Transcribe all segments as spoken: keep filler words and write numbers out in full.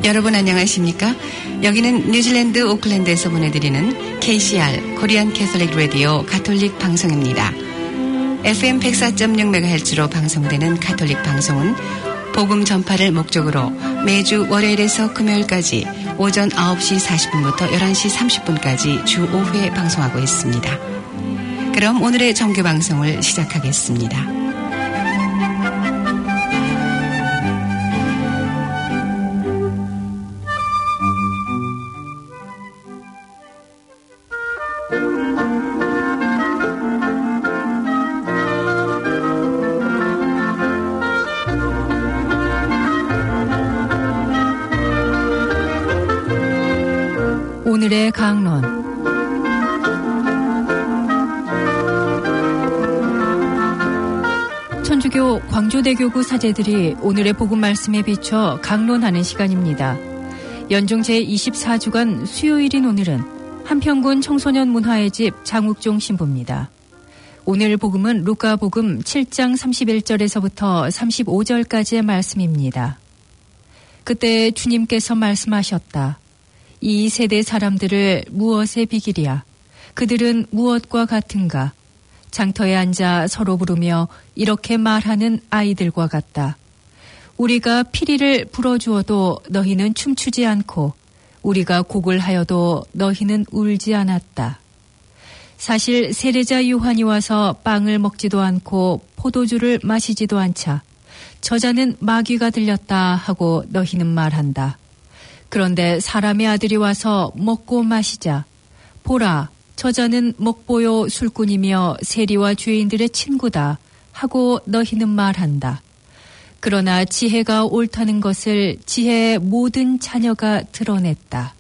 여러분 안녕하십니까? 여기는 뉴질랜드 오클랜드에서 보내드리는 케이씨알 코리안 캐톨릭 라디오 가톨릭 방송입니다. 에프엠 백사 점 육 메가헤르츠로 방송되는 가톨릭 방송은 복음 전파를 목적으로 매주 월요일에서 금요일까지 오전 아홉 시 사십 분부터 열한 시 삼십 분까지 주 오 회 방송하고 있습니다. 그럼 오늘의 정규 방송을 시작하겠습니다. 오늘의 강론. 천주교 광주대교구 사제들이 오늘의 복음 말씀에 비춰 강론하는 시간입니다. 연중 제이십사 주간 수요일인 오늘은 한평군 청소년 문화의 집 장욱종 신부입니다. 오늘 복음은 루카 복음 칠 장 삼십일 절에서부터 삼십오 절까지의 말씀입니다. 그때 주님께서 말씀하셨다. 이 세대 사람들을 무엇에 비기랴? 그들은 무엇과 같은가? 장터에 앉아 서로 부르며 이렇게 말하는 아이들과 같다. 우리가 피리를 불어주어도 너희는 춤추지 않고 우리가 곡을 하여도 너희는 울지 않았다. 사실 세례자 요한이 와서 빵을 먹지도 않고 포도주를 마시지도 않자 저자는 마귀가 들렸다 하고 너희는 말한다. 그런데 사람의 아들이 와서 먹고 마시자. 보라, 저자는 먹보요 술꾼이며 세리와 죄인들의 친구다 하고 너희는 말한다. 그러나 지혜가 옳다는 것을 지혜의 모든 자녀가 드러냈다.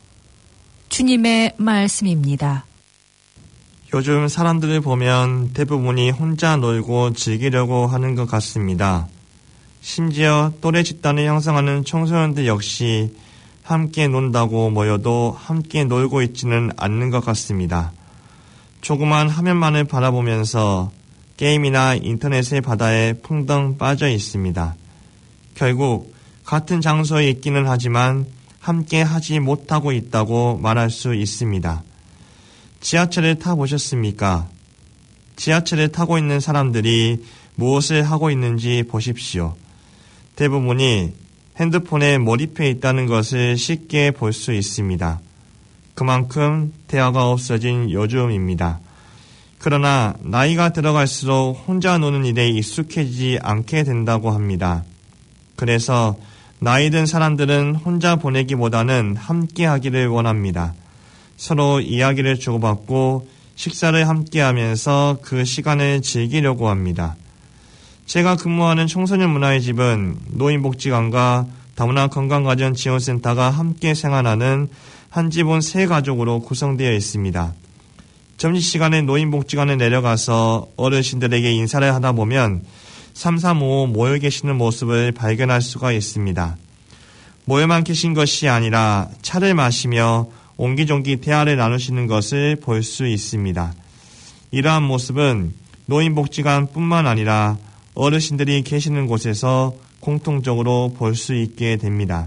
주님의 말씀입니다. 요즘 사람들을 보면 대부분이 혼자 놀고 즐기려고 하는 것 같습니다. 심지어 또래 집단을 형성하는 청소년들 역시 함께 논다고 모여도 함께 놀고 있지는 않는 것 같습니다. 조그만 화면만을 바라보면서 게임이나 인터넷의 바다에 풍덩 빠져 있습니다. 결국 같은 장소에 있기는 하지만 함께 하지 못하고 있다고 말할 수 있습니다. 지하철을 타보셨습니까? 지하철을 타고 있는 사람들이 무엇을 하고 있는지 보십시오. 대부분이 핸드폰에 몰입해 있다는 것을 쉽게 볼 수 있습니다. 그만큼 대화가 없어진 요즘입니다. 그러나 나이가 들어갈수록 혼자 노는 일에 익숙해지지 않게 된다고 합니다. 그래서 나이 든 사람들은 혼자 보내기보다는 함께 하기를 원합니다. 서로 이야기를 주고받고 식사를 함께 하면서 그 시간을 즐기려고 합니다. 제가 근무하는 청소년 문화의 집은 노인복지관과 다문화 건강가정지원센터가 함께 생활하는 한 집은 세 가족으로 구성되어 있습니다. 점심시간에 노인복지관에 내려가서 어르신들에게 인사를 하다 보면 삼삼오오 모여 계시는 모습을 발견할 수가 있습니다. 모여만 계신 것이 아니라 차를 마시며 옹기종기 대화를 나누시는 것을 볼 수 있습니다. 이러한 모습은 노인복지관뿐만 아니라 어르신들이 계시는 곳에서 공통적으로 볼 수 있게 됩니다.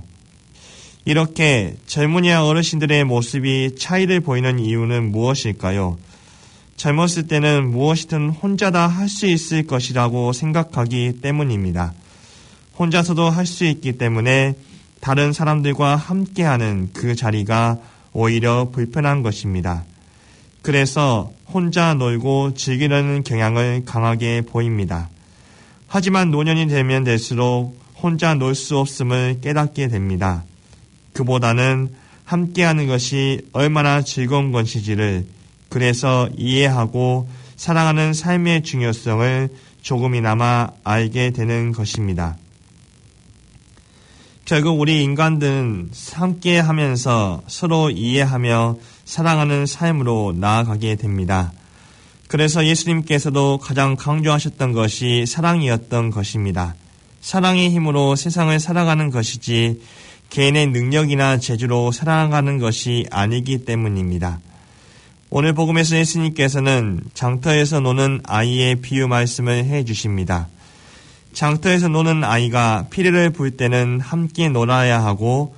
이렇게 젊은이와 어르신들의 모습이 차이를 보이는 이유는 무엇일까요? 젊었을 때는 무엇이든 혼자 다 할 수 있을 것이라고 생각하기 때문입니다. 혼자서도 할 수 있기 때문에 다른 사람들과 함께하는 그 자리가 오히려 불편한 것입니다. 그래서 혼자 놀고 즐기려는 경향을 강하게 보입니다. 하지만 노년이 되면 될수록 혼자 놀 수 없음을 깨닫게 됩니다. 그보다는 함께하는 것이 얼마나 즐거운 것인지를 그래서 이해하고 사랑하는 삶의 중요성을 조금이나마 알게 되는 것입니다. 결국 우리 인간들은 함께하면서 서로 이해하며 사랑하는 삶으로 나아가게 됩니다. 그래서 예수님께서도 가장 강조하셨던 것이 사랑이었던 것입니다. 사랑의 힘으로 세상을 살아가는 것이지 개인의 능력이나 재주로 살아가는 것이 아니기 때문입니다. 오늘 복음에서 예수님께서는 장터에서 노는 아이의 비유 말씀을 해주십니다. 장터에서 노는 아이가 피리를 불 때는 함께 놀아야 하고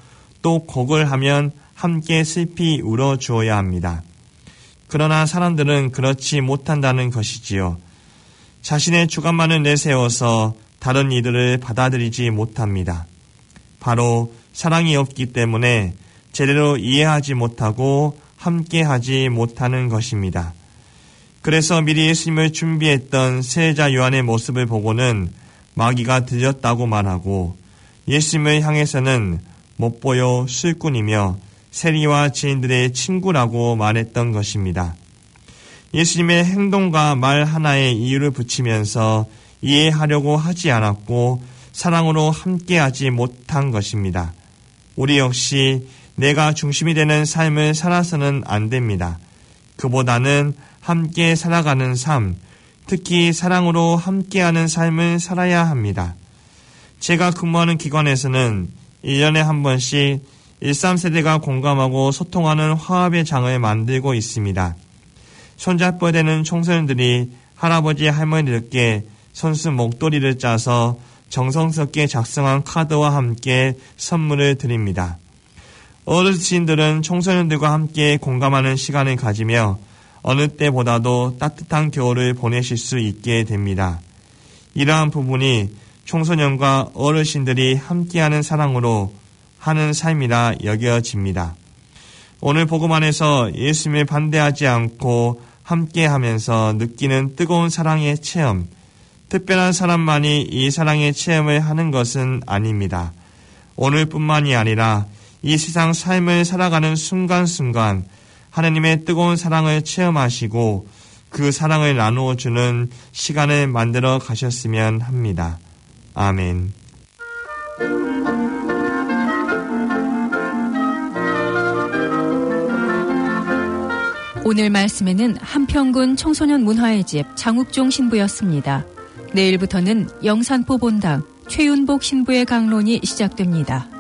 또 곡을 하면 함께 슬피 울어 주어야 합니다. 그러나 사람들은 그렇지 못한다는 것이지요. 자신의 주관만을 내세워서 다른 이들을 받아들이지 못합니다. 바로 사랑이 없기 때문에 제대로 이해하지 못하고 함께하지 못하는 것입니다. 그래서 미리 예수님을 준비했던 세자 요한의 모습을 보고는 마귀가 들렸다고 말하고 예수님을 향해서는 못보여 술꾼이며 세리와 지인들의 친구라고 말했던 것입니다. 예수님의 행동과 말 하나에 이유를 붙이면서 이해하려고 하지 않았고 사랑으로 함께하지 못한 것입니다. 우리 역시 내가 중심이 되는 삶을 살아서는 안 됩니다. 그보다는 함께 살아가는 삶, 특히 사랑으로 함께하는 삶을 살아야 합니다. 제가 근무하는 기관에서는 일 년에 한 번씩 일삼 세대가 공감하고 소통하는 화합의 장을 만들고 있습니다. 손잡고 되는 청소년들이 할아버지 할머니들께 손수 목도리를 짜서 정성스럽게 작성한 카드와 함께 선물을 드립니다. 어르신들은 청소년들과 함께 공감하는 시간을 가지며 어느 때보다도 따뜻한 겨울을 보내실 수 있게 됩니다. 이러한 부분이 청소년과 어르신들이 함께하는 사랑으로 하는 삶이라 여겨집니다. 오늘 복음 안에서 예수님을 반대하지 않고 함께하면서 느끼는 뜨거운 사랑의 체험, 특별한 사람만이 이 사랑의 체험을 하는 것은 아닙니다. 오늘뿐만이 아니라 이 세상 삶을 살아가는 순간순간 하나님의 뜨거운 사랑을 체험하시고 그 사랑을 나누어 주는 시간을 만들어 가셨으면 합니다. 아멘. 오늘 말씀에는 한평군 청소년 문화의 집 장욱종 신부였습니다. 내일부터는 영산포 본당 최윤복 신부의 강론이 시작됩니다.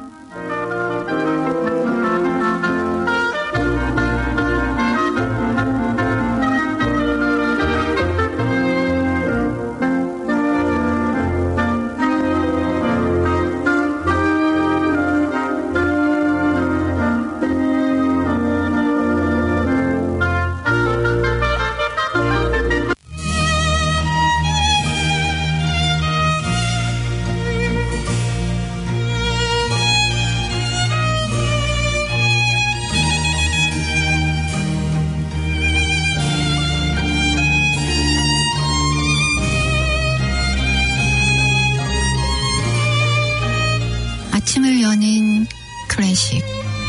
아침을 여는 클래식.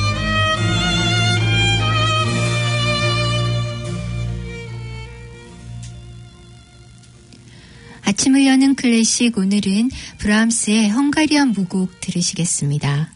아침을 여는 클래식, 오늘은 브람스의 헝가리안 무곡 들으시겠습니다.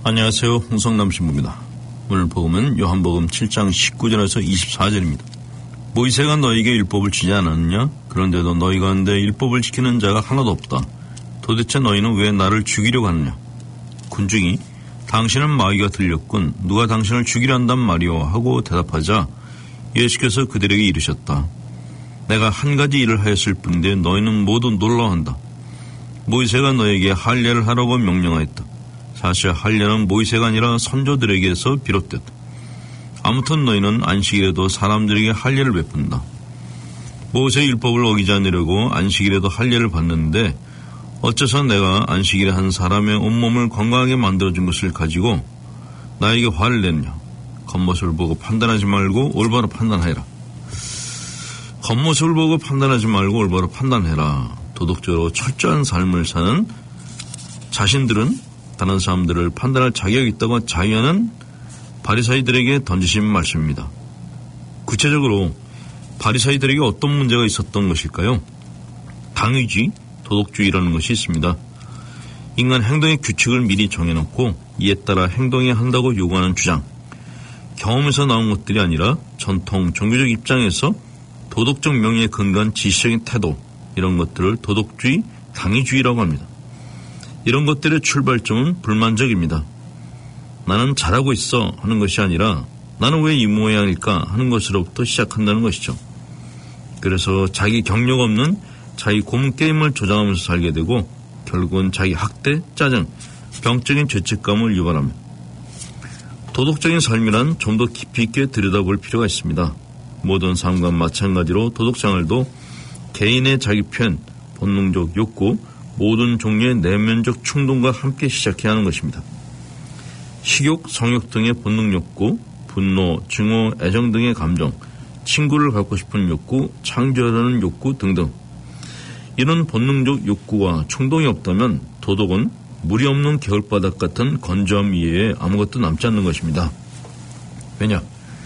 안녕하세요. 홍성남 신부입니다. 오늘 복음은 요한복음 칠 장 십구 절에서 이십사 절입니다. 모이세가 너에게 율법을 주지 않았느냐? 그런데도 너희 가운데 율법을 지키는 자가 하나도 없다. 도대체 너희는 왜 나를 죽이려고 하느냐? 군중이 당신은 마귀가 들렸군. 누가 당신을 죽이려 한단 말이오? 하고 대답하자 예수께서 그들에게 이르셨다. 내가 한 가지 일을 하였을 뿐인데 너희는 모두 놀라워한다. 모이세가 너에게 할례를 하라고 명령하였다. 사실 할례는 모이세가 아니라 선조들에게서 비롯됐다. 아무튼 너희는 안식일에도 사람들에게 할례를 베푼다. 모세 율법을 어기지 않으려고 안식일에도 할례를 받는데 어째서 내가 안식일에 한 사람의 온몸을 건강하게 만들어준 것을 가지고 나에게 화를 냈냐? 겉모습을 보고 판단하지 말고 올바로 판단해라. 겉모습을 보고 판단하지 말고 올바로 판단해라. 도덕적으로 철저한 삶을 사는 자신들은 다른 사람들을 판단할 자격이 있다고 자유하는 바리사이들에게 던지신 말씀입니다. 구체적으로 바리사이들에게 어떤 문제가 있었던 것일까요? 당위주의, 도덕주의라는 것이 있습니다. 인간 행동의 규칙을 미리 정해놓고 이에 따라 행동해야 한다고 요구하는 주장, 경험에서 나온 것들이 아니라 전통, 종교적 입장에서 도덕적 명예에 근거한 지시적인 태도, 이런 것들을 도덕주의, 당위주의라고 합니다. 이런 것들의 출발점은 불만족입니다. 나는 잘하고 있어 하는 것이 아니라 나는 왜 이 모양일까 하는 것으로부터 시작한다는 것이죠. 그래서 자기 경력 없는 자기 고문 게임을 조장하면서 살게 되고 결국은 자기 학대, 짜증, 병적인 죄책감을 유발합니다. 도덕적인 삶이란 좀 더 깊이 있게 들여다볼 필요가 있습니다. 모든 삶과 마찬가지로 도덕생활도 개인의 자기 표현, 본능적 욕구, 모든 종류의 내면적 충동과 함께 시작해야 하는 것입니다. 식욕, 성욕 등의 본능 욕구, 분노, 증오, 애정 등의 감정, 친구를 갖고 싶은 욕구, 창조하려는 욕구 등등. 이런 본능적 욕구와 충동이 없다면 도덕은 물이 없는 겨울바닥 같은 건조함 이외에 아무것도 남지 않는 것입니다. 왜냐?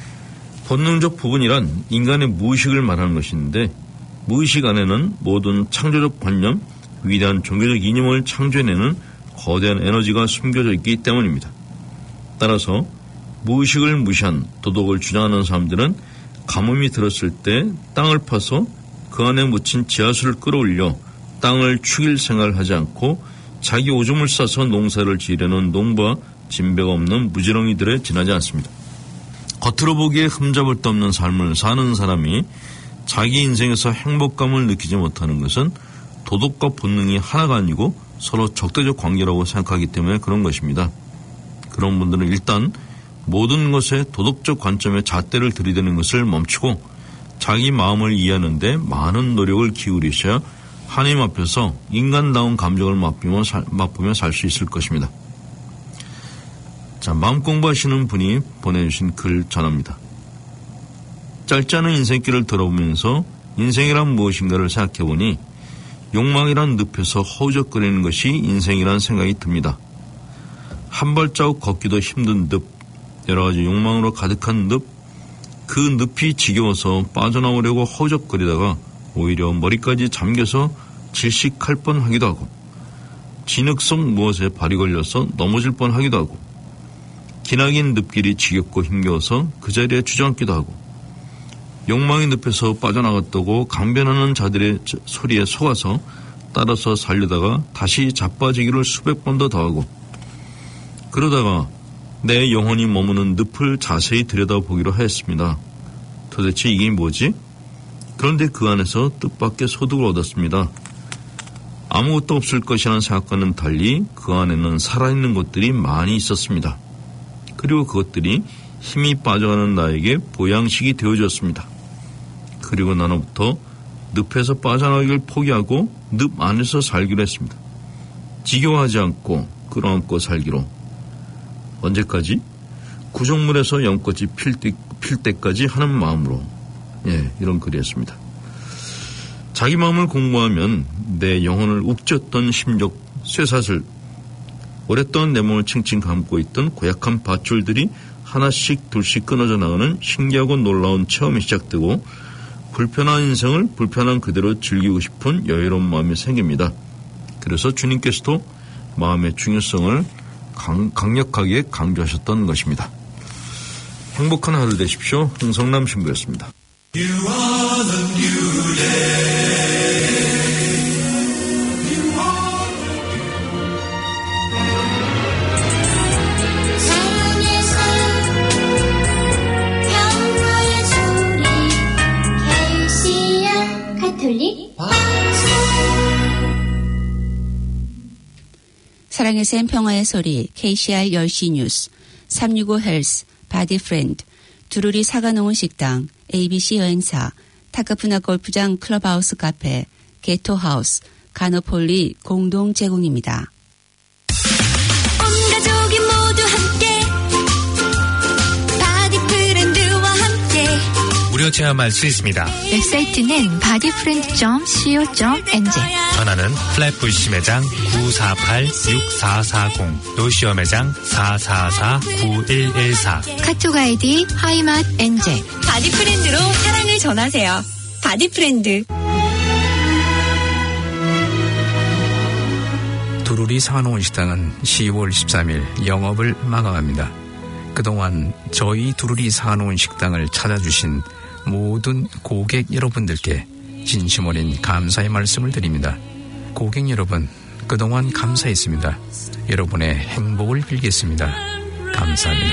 본능적 부분이란 인간의 무의식을 말하는 것인데 무의식 안에는 모든 창조적 관념, 위대한 종교적 이념을 창조해내는 거대한 에너지가 숨겨져 있기 때문입니다. 따라서 무의식을 무시한 도덕을 주장하는 사람들은 가뭄이 들었을 때 땅을 파서 그 안에 묻힌 지하수를 끌어올려 땅을 축일 생각을 하지 않고 자기 오줌을 싸서 농사를 지으려는 농부와 진배가 없는 무지렁이들에 지나지 않습니다. 겉으로 보기에 흠잡을 데 없는 삶을 사는 사람이 자기 인생에서 행복감을 느끼지 못하는 것은 도덕과 본능이 하나가 아니고 서로 적대적 관계라고 생각하기 때문에 그런 것입니다. 그런 분들은 일단 모든 것에 도덕적 관점의 잣대를 들이대는 것을 멈추고 자기 마음을 이해하는 데 많은 노력을 기울이셔야 하나님 앞에서 인간다운 감정을 맛보며 살, 맛보며 살 수 있을 것입니다. 자, 마음 공부하시는 분이 보내주신 글 전합니다. 짧지 않은 인생길을 돌아보면서 인생이란 무엇인가를 생각해보니 욕망이란 늪에서 허우적거리는 것이 인생이란 생각이 듭니다. 한 발자국 걷기도 힘든 늪, 여러 가지 욕망으로 가득한 늪, 그 늪이 지겨워서 빠져나오려고 허우적거리다가 오히려 머리까지 잠겨서 질식할 뻔하기도 하고 진흙 속 무엇에 발이 걸려서 넘어질 뻔하기도 하고 기나긴 늪길이 지겹고 힘겨워서 그 자리에 주저앉기도 하고 욕망의 늪에서 빠져나갔다고 강변하는 자들의 소리에 속아서 따라서 살려다가 다시 자빠지기를 수백 번도 더 하고 그러다가 내 영혼이 머무는 늪을 자세히 들여다보기로 하였습니다. 도대체 이게 뭐지? 그런데 그 안에서 뜻밖의 소득을 얻었습니다. 아무것도 없을 것이라는 생각과는 달리 그 안에는 살아있는 것들이 많이 있었습니다. 그리고 그것들이 힘이 빠져가는 나에게 보양식이 되어졌습니다. 그리고 나로부터 늪에서 빠져나가기를 포기하고 늪 안에서 살기로 했습니다. 지겨워하지 않고 끌어안고 살기로. 언제까지? 구정물에서 연꽃이 필, 때, 필 때까지 하는 마음으로. 예, 이런 글이었습니다. 자기 마음을 공부하면 내 영혼을 욱졌던 심적 쇠사슬, 오랫동안 내 몸을 칭칭 감고 있던 고약한 밧줄들이 하나씩 둘씩 끊어져 나가는 신기하고 놀라운 체험이 시작되고 불편한 인생을 불편한 그대로 즐기고 싶은 여유로운 마음이 생깁니다. 그래서 주님께서도 마음의 중요성을 강, 강력하게 강조하셨던 것입니다. 행복한 하루 되십시오. 홍성남 신부였습니다. You are the new day. 사랑의 샘 평화의 소리 케이씨알 열 시 뉴스 삼육오 헬스 바디프렌드 두루리 사과농원 식당 에이비씨 여행사 타카푸나 골프장 클럽하우스 카페 게토하우스 가노폴리 공동 제공입니다. 온 가족이 모두 함께 바디프렌드와 함께 무료 체험할 수 있습니다. 웹사이트는 바디프렌드 닷 씨오 닷 엔지. 전화는 플랫부시 매장 구사팔 육사사공, 노시어 매장 사사사 구일일사. 카톡 아이디 하이맛 엔젤. 바디프렌드로 사랑을 전하세요. 바디프렌드. 두루리 사과농원 식당은 시월 십삼일 영업을 마감합니다. 그동안 저희 두루리 사과농원 식당을 찾아주신 모든 고객 여러분들께 진심 어린 감사의 말씀을 드립니다. 고객 여러분, 그동안 감사했습니다. 여러분의 행복을 빌겠습니다. 감사합니다.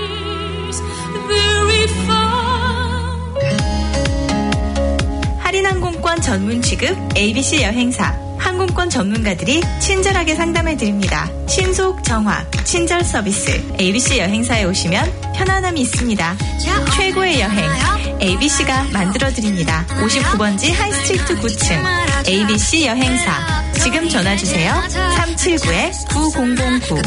할인 항공권 전문 취급 에이비씨 여행사. 항공권 전문가들이 친절하게 상담해드립니다. 신속, 정확, 친절 서비스. 에이비씨 여행사에 오시면 편안함이 있습니다. 최고의 여행 에이비씨가 만들어드립니다. 오십구 번지 하이스트리트 구 층 에이비씨 여행사. 지금 전화주세요. 삼칠구 구공공구.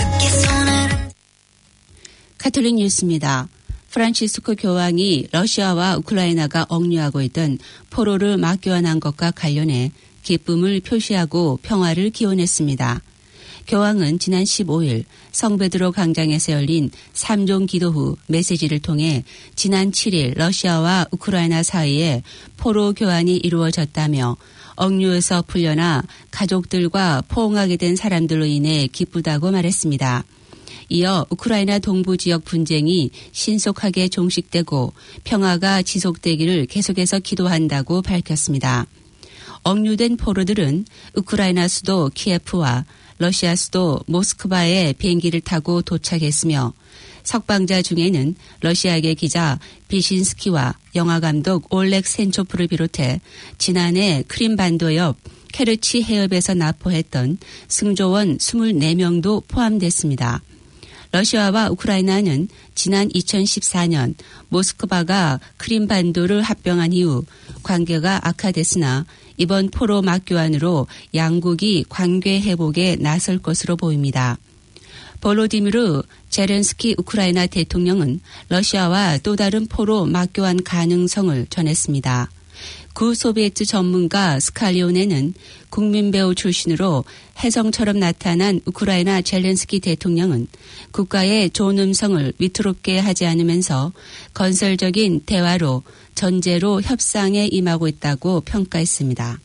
카톨릭 뉴스입니다. 프란치스코 교황이 러시아와 우크라이나가 억류하고 있던 포로를 막교환한 것과 관련해 기쁨을 표시하고 평화를 기원했습니다. 교황은 지난 십오일 성베드로 광장에서 열린 삼종 기도 후 메시지를 통해 지난 칠일 러시아와 우크라이나 사이에 포로 교환이 이루어졌다며 억류에서 풀려나 가족들과 포옹하게 된 사람들로 인해 기쁘다고 말했습니다. 이어 우크라이나 동부 지역 분쟁이 신속하게 종식되고 평화가 지속되기를 계속해서 기도한다고 밝혔습니다. 억류된 포로들은 우크라이나 수도 키예프와 러시아 수도 모스크바에 비행기를 타고 도착했으며 석방자 중에는 러시아계 기자 비신스키와 영화감독 올렉 센초프를 비롯해 지난해 크림반도 옆 케르치 해협에서 납포했던 승조원 이십사 명도 포함됐습니다. 러시아와 우크라이나는 지난 이천십사년 모스크바가 크림반도를 합병한 이후 관계가 악화됐으나 이번 포로 막교환으로 양국이 관계 회복에 나설 것으로 보입니다. 볼로디미르 제렌스키 우크라이나 대통령은 러시아와 또 다른 포로 막교환 가능성을 전했습니다. 구소비에트 전문가 스칼리오네는 국민배우 출신으로 혜성처럼 나타난 우크라이나 젤렌스키 대통령은 국가의 좋은 음성을 위태롭게 하지 않으면서 건설적인 대화로 전제로 협상에 임하고 있다고 평가했습니다.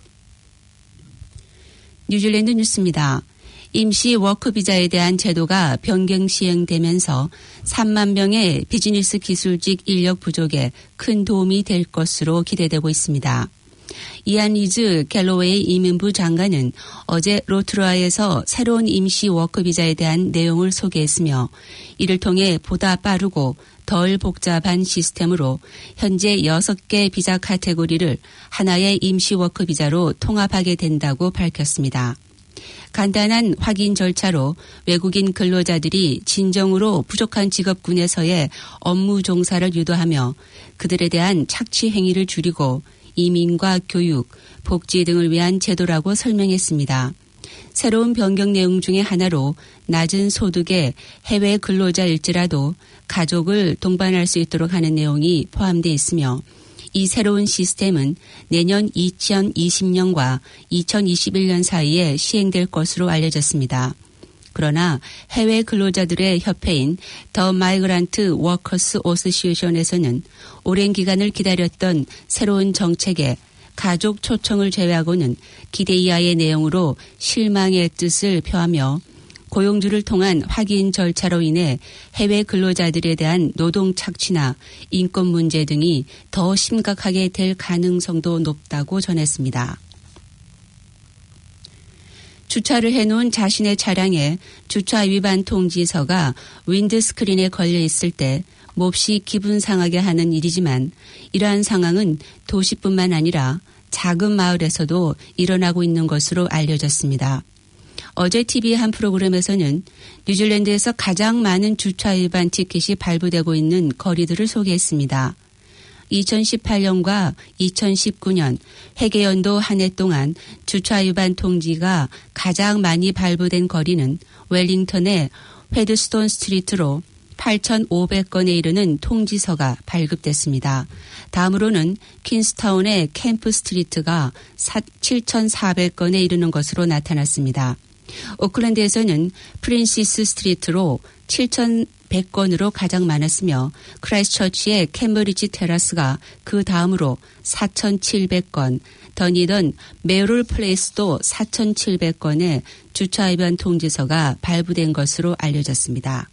뉴질랜드 뉴스입니다. 임시 워크비자에 대한 제도가 변경 시행되면서 삼만 명의 비즈니스 기술직 인력 부족에 큰 도움이 될 것으로 기대되고 있습니다. 이안 리즈 갤로웨이 이민부 장관은 어제 로트루아에서 새로운 임시 워크비자에 대한 내용을 소개했으며 이를 통해 보다 빠르고 덜 복잡한 시스템으로 현재 여섯 개 비자 카테고리를 하나의 임시 워크비자로 통합하게 된다고 밝혔습니다. 간단한 확인 절차로 외국인 근로자들이 진정으로 부족한 직업군에서의 업무 종사를 유도하며 그들에 대한 착취 행위를 줄이고 이민과 교육, 복지 등을 위한 제도라고 설명했습니다. 새로운 변경 내용 중에 하나로 낮은 소득의 해외 근로자일지라도 가족을 동반할 수 있도록 하는 내용이 포함되어 있으며 이 새로운 시스템은 내년 이천이십년과 이천이십일년 사이에 시행될 것으로 알려졌습니다. 그러나 해외 근로자들의 협회인 더 마이그란트 워커스 어소시에이션에서는 오랜 기간을 기다렸던 새로운 정책에 가족 초청을 제외하고는 기대 이하의 내용으로 실망의 뜻을 표하며 고용주를 통한 확인 절차로 인해 해외 근로자들에 대한 노동 착취나 인권 문제 등이 더 심각하게 될 가능성도 높다고 전했습니다. 주차를 해놓은 자신의 차량에 주차 위반 통지서가 윈드스크린에 걸려 있을 때 몹시 기분 상하게 하는 일이지만 이러한 상황은 도시뿐만 아니라 작은 마을에서도 일어나고 있는 것으로 알려졌습니다. 어제 티비의 한 프로그램에서는 뉴질랜드에서 가장 많은 주차 위반 티켓이 발부되고 있는 거리들을 소개했습니다. 이천십팔 년과 이천십구 년 회계연도 한 해 동안 주차 위반 통지가 가장 많이 발부된 거리는 웰링턴의 헤드스톤 스트리트로 팔천오백 건에 이르는 통지서가 발급됐습니다. 다음으로는 퀸스타운의 캠프 스트리트가 칠천사백 건에 이르는 것으로 나타났습니다. 오클랜드에서는 프린시스 스트리트로 칠천백 건으로 가장 많았으며 크라이스처치의 캠브리지 테라스가 그 다음으로 사천칠백 건, 더니던 메롤 플레이스도 사천칠백 건의 주차 위반 통지서가 발부된 것으로 알려졌습니다.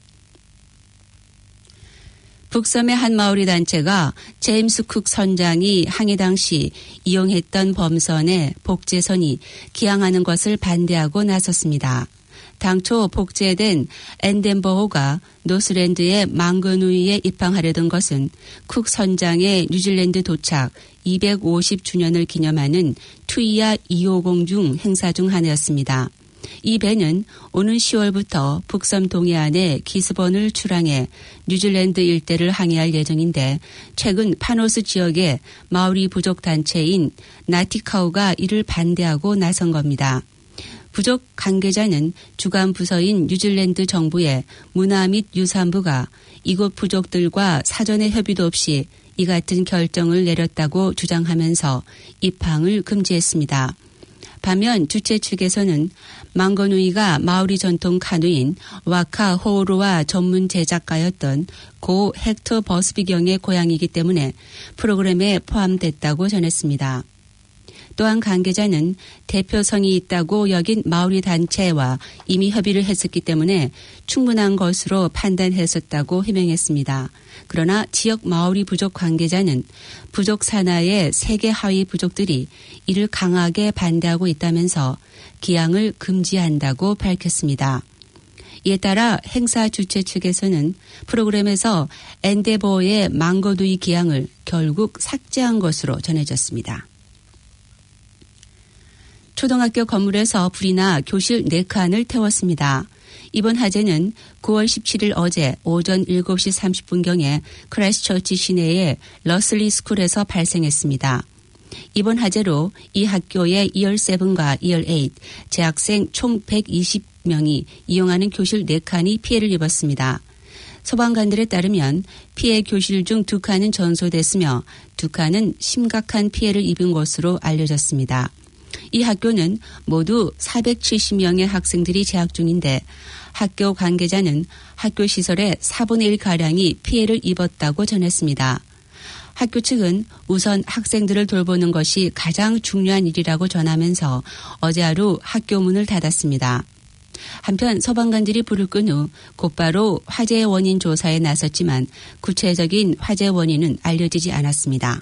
북섬의 한 마오리 단체가 제임스 쿡 선장이 항해 당시 이용했던 범선의 복제선이 기항하는 것을 반대하고 나섰습니다. 당초 복제된 엔덴버호가 노스랜드의 망거누이에 입항하려던 것은 쿡 선장의 뉴질랜드 도착 이백오십 주년을 기념하는 투이아 이백오십 중 행사 중 하나였습니다. 이 배는 오는 시월부터 북섬 동해안의 기스본을 출항해 뉴질랜드 일대를 항해할 예정인데 최근 파노스 지역의 마오리 부족 단체인 나티카우가 이를 반대하고 나선 겁니다. 부족 관계자는 주간 부서인 뉴질랜드 정부의 문화 및 유산부가 이곳 부족들과 사전의 협의도 없이 이 같은 결정을 내렸다고 주장하면서 입항을 금지했습니다. 반면 주최 측에서는 망거누이가 마오리 전통 카누인 와카 호오루와 전문 제작가였던 고 헥터 버스비경의 고향이기 때문에 프로그램에 포함됐다고 전했습니다. 또한 관계자는 대표성이 있다고 여긴 마오리 단체와 이미 협의를 했었기 때문에 충분한 것으로 판단했었다고 해명했습니다. 그러나 지역 마오리 부족 관계자는 부족 산하의 세계 하위 부족들이 이를 강하게 반대하고 있다면서 기항을 금지한다고 밝혔습니다. 이에 따라 행사 주최 측에서는 프로그램에서 엔데버의 망거누이 기항을 결국 삭제한 것으로 전해졌습니다. 초등학교 건물에서 불이 나 교실 네 칸을 태웠습니다. 이번 화재는 구월 십칠일 어제 오전 일곱 시 삼십 분경에 크라이스처치 시내의 러슬리 스쿨에서 발생했습니다. 이번 화재로 이 학교의 이열 칠과 이열 팔 재학생 총 백이십 명이 이용하는 교실 네 칸이 피해를 입었습니다. 소방관들에 따르면 피해 교실 중 두 칸은 전소됐으며 두 칸은 심각한 피해를 입은 것으로 알려졌습니다. 이 학교는 모두 사백칠십 명의 학생들이 재학 중인데 학교 관계자는 학교 시설의 사분의 일가량이 피해를 입었다고 전했습니다. 학교 측은 우선 학생들을 돌보는 것이 가장 중요한 일이라고 전하면서 어제 하루 학교 문을 닫았습니다. 한편 소방관들이 불을 끈 후 곧바로 화재의 원인 조사에 나섰지만 구체적인 화재 원인은 알려지지 않았습니다.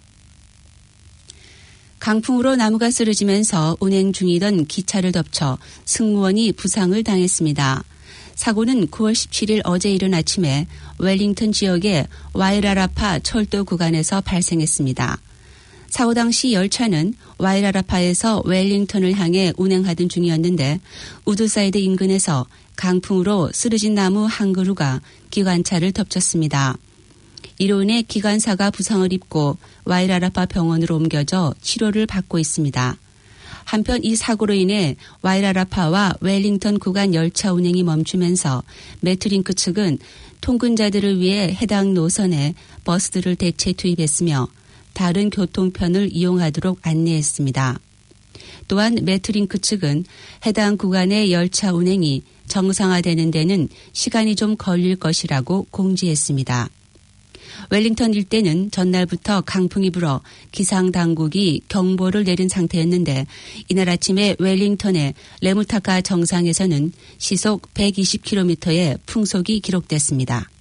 강풍으로 나무가 쓰러지면서 운행 중이던 기차를 덮쳐 승무원이 부상을 당했습니다. 사고는 구월 십칠일 어제 이른 아침에 웰링턴 지역의 와이라라파 철도 구간에서 발생했습니다. 사고 당시 열차는 와이라라파에서 웰링턴을 향해 운행하던 중이었는데 우드사이드 인근에서 강풍으로 쓰러진 나무 한 그루가 기관차를 덮쳤습니다. 이로 인해 기관사가 부상을 입고 와이라라파 병원으로 옮겨져 치료를 받고 있습니다. 한편 이 사고로 인해 와이라라파와 웰링턴 구간 열차 운행이 멈추면서 메트링크 측은 통근자들을 위해 해당 노선에 버스들을 대체 투입했으며 다른 교통편을 이용하도록 안내했습니다. 또한 메트링크 측은 해당 구간의 열차 운행이 정상화되는 데는 시간이 좀 걸릴 것이라고 공지했습니다. 웰링턴 일대는 전날부터 강풍이 불어 기상당국이 경보를 내린 상태였는데 이날 아침에 웰링턴의 레무타카 정상에서는 시속 백이십 킬로미터의 풍속이 기록됐습니다.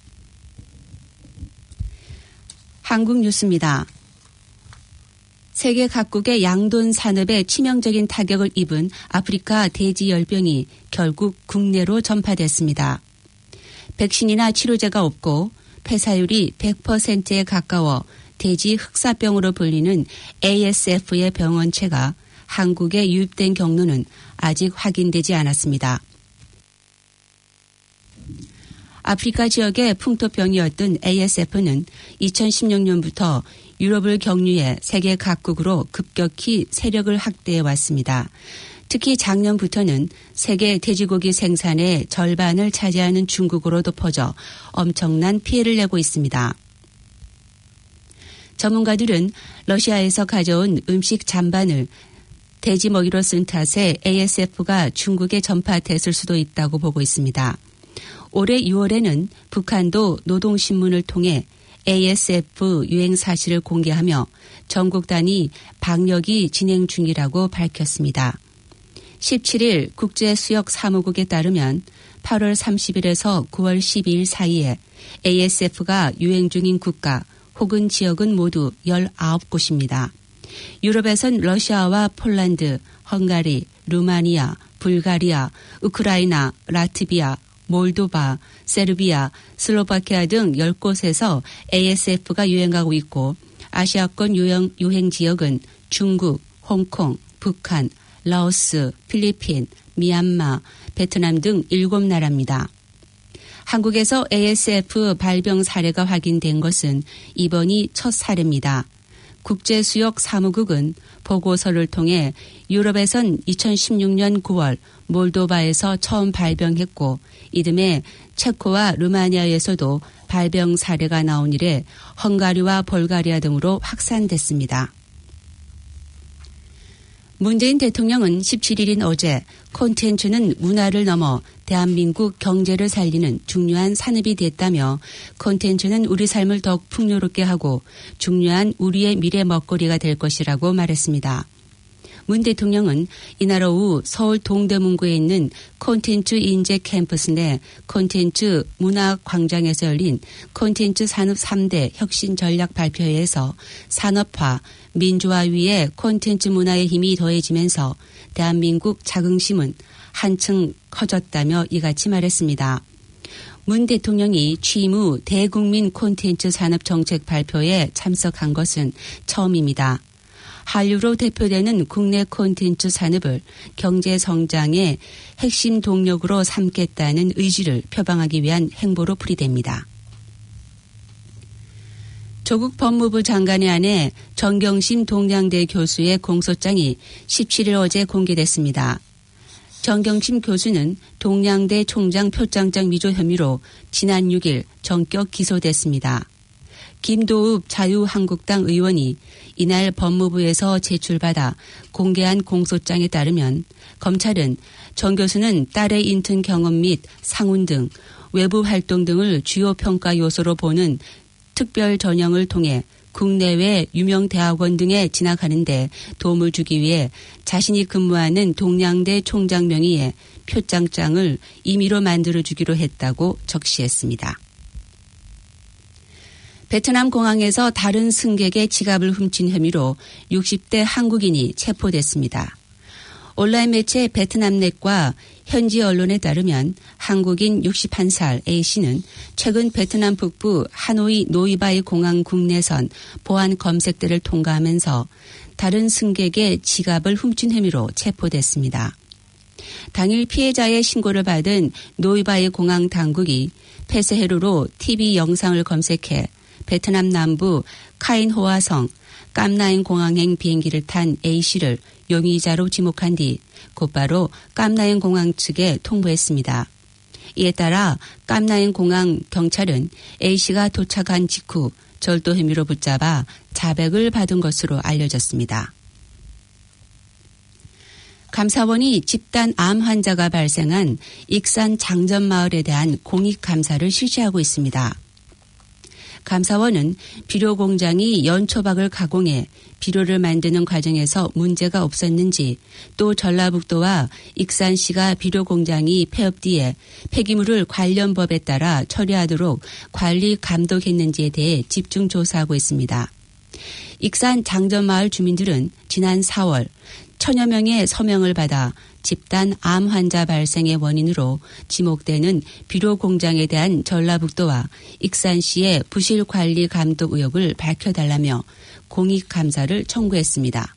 한국 뉴스입니다. 세계 각국의 양돈 산업에 치명적인 타격을 입은 아프리카 돼지열병이 결국 국내로 전파됐습니다. 백신이나 치료제가 없고 폐사율이 백 퍼센트에 가까워 돼지 흑사병으로 불리는 에이에스에프의 병원체가 한국에 유입된 경로는 아직 확인되지 않았습니다. 아프리카 지역의 풍토병이었던 에이에스에프는 이천십육 년부터 유럽을 경유해 세계 각국으로 급격히 세력을 확대해 왔습니다. 특히 작년부터는 세계 돼지고기 생산의 절반을 차지하는 중국으로도 퍼져 엄청난 피해를 내고 있습니다. 전문가들은 러시아에서 가져온 음식 잔반을 돼지 먹이로 쓴 탓에 에이에스에프가 중국에 전파됐을 수도 있다고 보고 있습니다. 올해 유월에는 북한도 노동신문을 통해 에이에스에프 유행 사실을 공개하며 전국 단위 방역이 진행 중이라고 밝혔습니다. 십칠 일 국제수역사무국에 따르면 팔월 삼십일에서 구월 십이일 사이에 에이에스에프가 유행 중인 국가 혹은 지역은 모두 열아홉 곳입니다. 유럽에선 러시아와 폴란드, 헝가리, 루마니아, 불가리아, 우크라이나, 라트비아, 몰도바, 세르비아, 슬로바키아 등 십 곳에서 에이에스에프가 유행하고 있고 아시아권 유행, 유행 지역은 중국, 홍콩, 북한, 라오스, 필리핀, 미얀마, 베트남 등 일곱 나라입니다. 한국에서 에이에스에프 발병 사례가 확인된 것은 이번이 첫 사례입니다. 국제수역사무국은 보고서를 통해 유럽에선 이천십육 년 구월 몰도바에서 처음 발병했고 이듬해 체코와 루마니아에서도 발병 사례가 나온 이래 헝가리와 볼가리아 등으로 확산됐습니다. 문재인 대통령은 십칠 일인 어제 콘텐츠는 문화를 넘어 대한민국 경제를 살리는 중요한 산업이 됐다며 콘텐츠는 우리 삶을 더욱 풍요롭게 하고 중요한 우리의 미래 먹거리가 될 것이라고 말했습니다. 문 대통령은 이날 오후 서울 동대문구에 있는 콘텐츠 인재 캠퍼스 내 콘텐츠 문화광장에서 열린 콘텐츠 산업 삼 대 혁신 전략 발표회에서 산업화, 민주화 위에 콘텐츠 문화의 힘이 더해지면서 대한민국 자긍심은 한층 커졌다며 이같이 말했습니다. 문 대통령이 취임 후 대국민 콘텐츠 산업 정책 발표에 참석한 것은 처음입니다. 한류로 대표되는 국내 콘텐츠 산업을 경제 성장의 핵심 동력으로 삼겠다는 의지를 표방하기 위한 행보로 풀이됩니다. 조국 법무부 장관의 아내 정경심 동양대 교수의 공소장이 십칠 일 어제 공개됐습니다. 정경심 교수는 동양대 총장 표창장 위조 혐의로 지난 육 일 전격 기소됐습니다. 김도읍 자유한국당 의원이 이날 법무부에서 제출받아 공개한 공소장에 따르면 검찰은 정 교수는 딸의 인턴 경험 및 상훈 등 외부 활동 등을 주요 평가 요소로 보는 특별 전형을 통해 국내외 유명 대학원 등에 진학하는 데 도움을 주기 위해 자신이 근무하는 동양대 총장 명의의 표창장을 임의로 만들어주기로 했다고 적시했습니다. 베트남 공항에서 다른 승객의 지갑을 훔친 혐의로 육십 대 한국인이 체포됐습니다. 온라인 매체 베트남넷과 현지 언론에 따르면 한국인 육십일 살 A씨는 최근 베트남 북부 하노이 노이바이 공항 국내선 보안 검색대를 통과하면서 다른 승객의 지갑을 훔친 혐의로 체포됐습니다. 당일 피해자의 신고를 받은 노이바이 공항 당국이 폐쇄회로로 티비 영상을 검색해 베트남 남부 카인호아성 깜나잉 공항행 비행기를 탄 A씨를 용의자로 지목한 뒤 곧바로 깜나잉 공항 측에 통보했습니다. 이에 따라 깜나잉 공항 경찰은 A씨가 도착한 직후 절도 혐의로 붙잡아 자백을 받은 것으로 알려졌습니다. 감사원이 집단 암 환자가 발생한 익산 장전마을에 대한 공익감사를 실시하고 있습니다. 감사원은 비료 공장이 연초박을 가공해 비료를 만드는 과정에서 문제가 없었는지, 또 전라북도와 익산시가 비료 공장이 폐업 뒤에 폐기물을 관련 법에 따라 처리하도록 관리 감독했는지에 대해 집중 조사하고 있습니다. 익산 장전마을 주민들은 지난 사월 천여 명의 서명을 받아 집단 암 환자 발생의 원인으로 지목되는 비료 공장에 대한 전라북도와 익산시의 부실 관리 감독 의혹을 밝혀달라며 공익감사를 청구했습니다.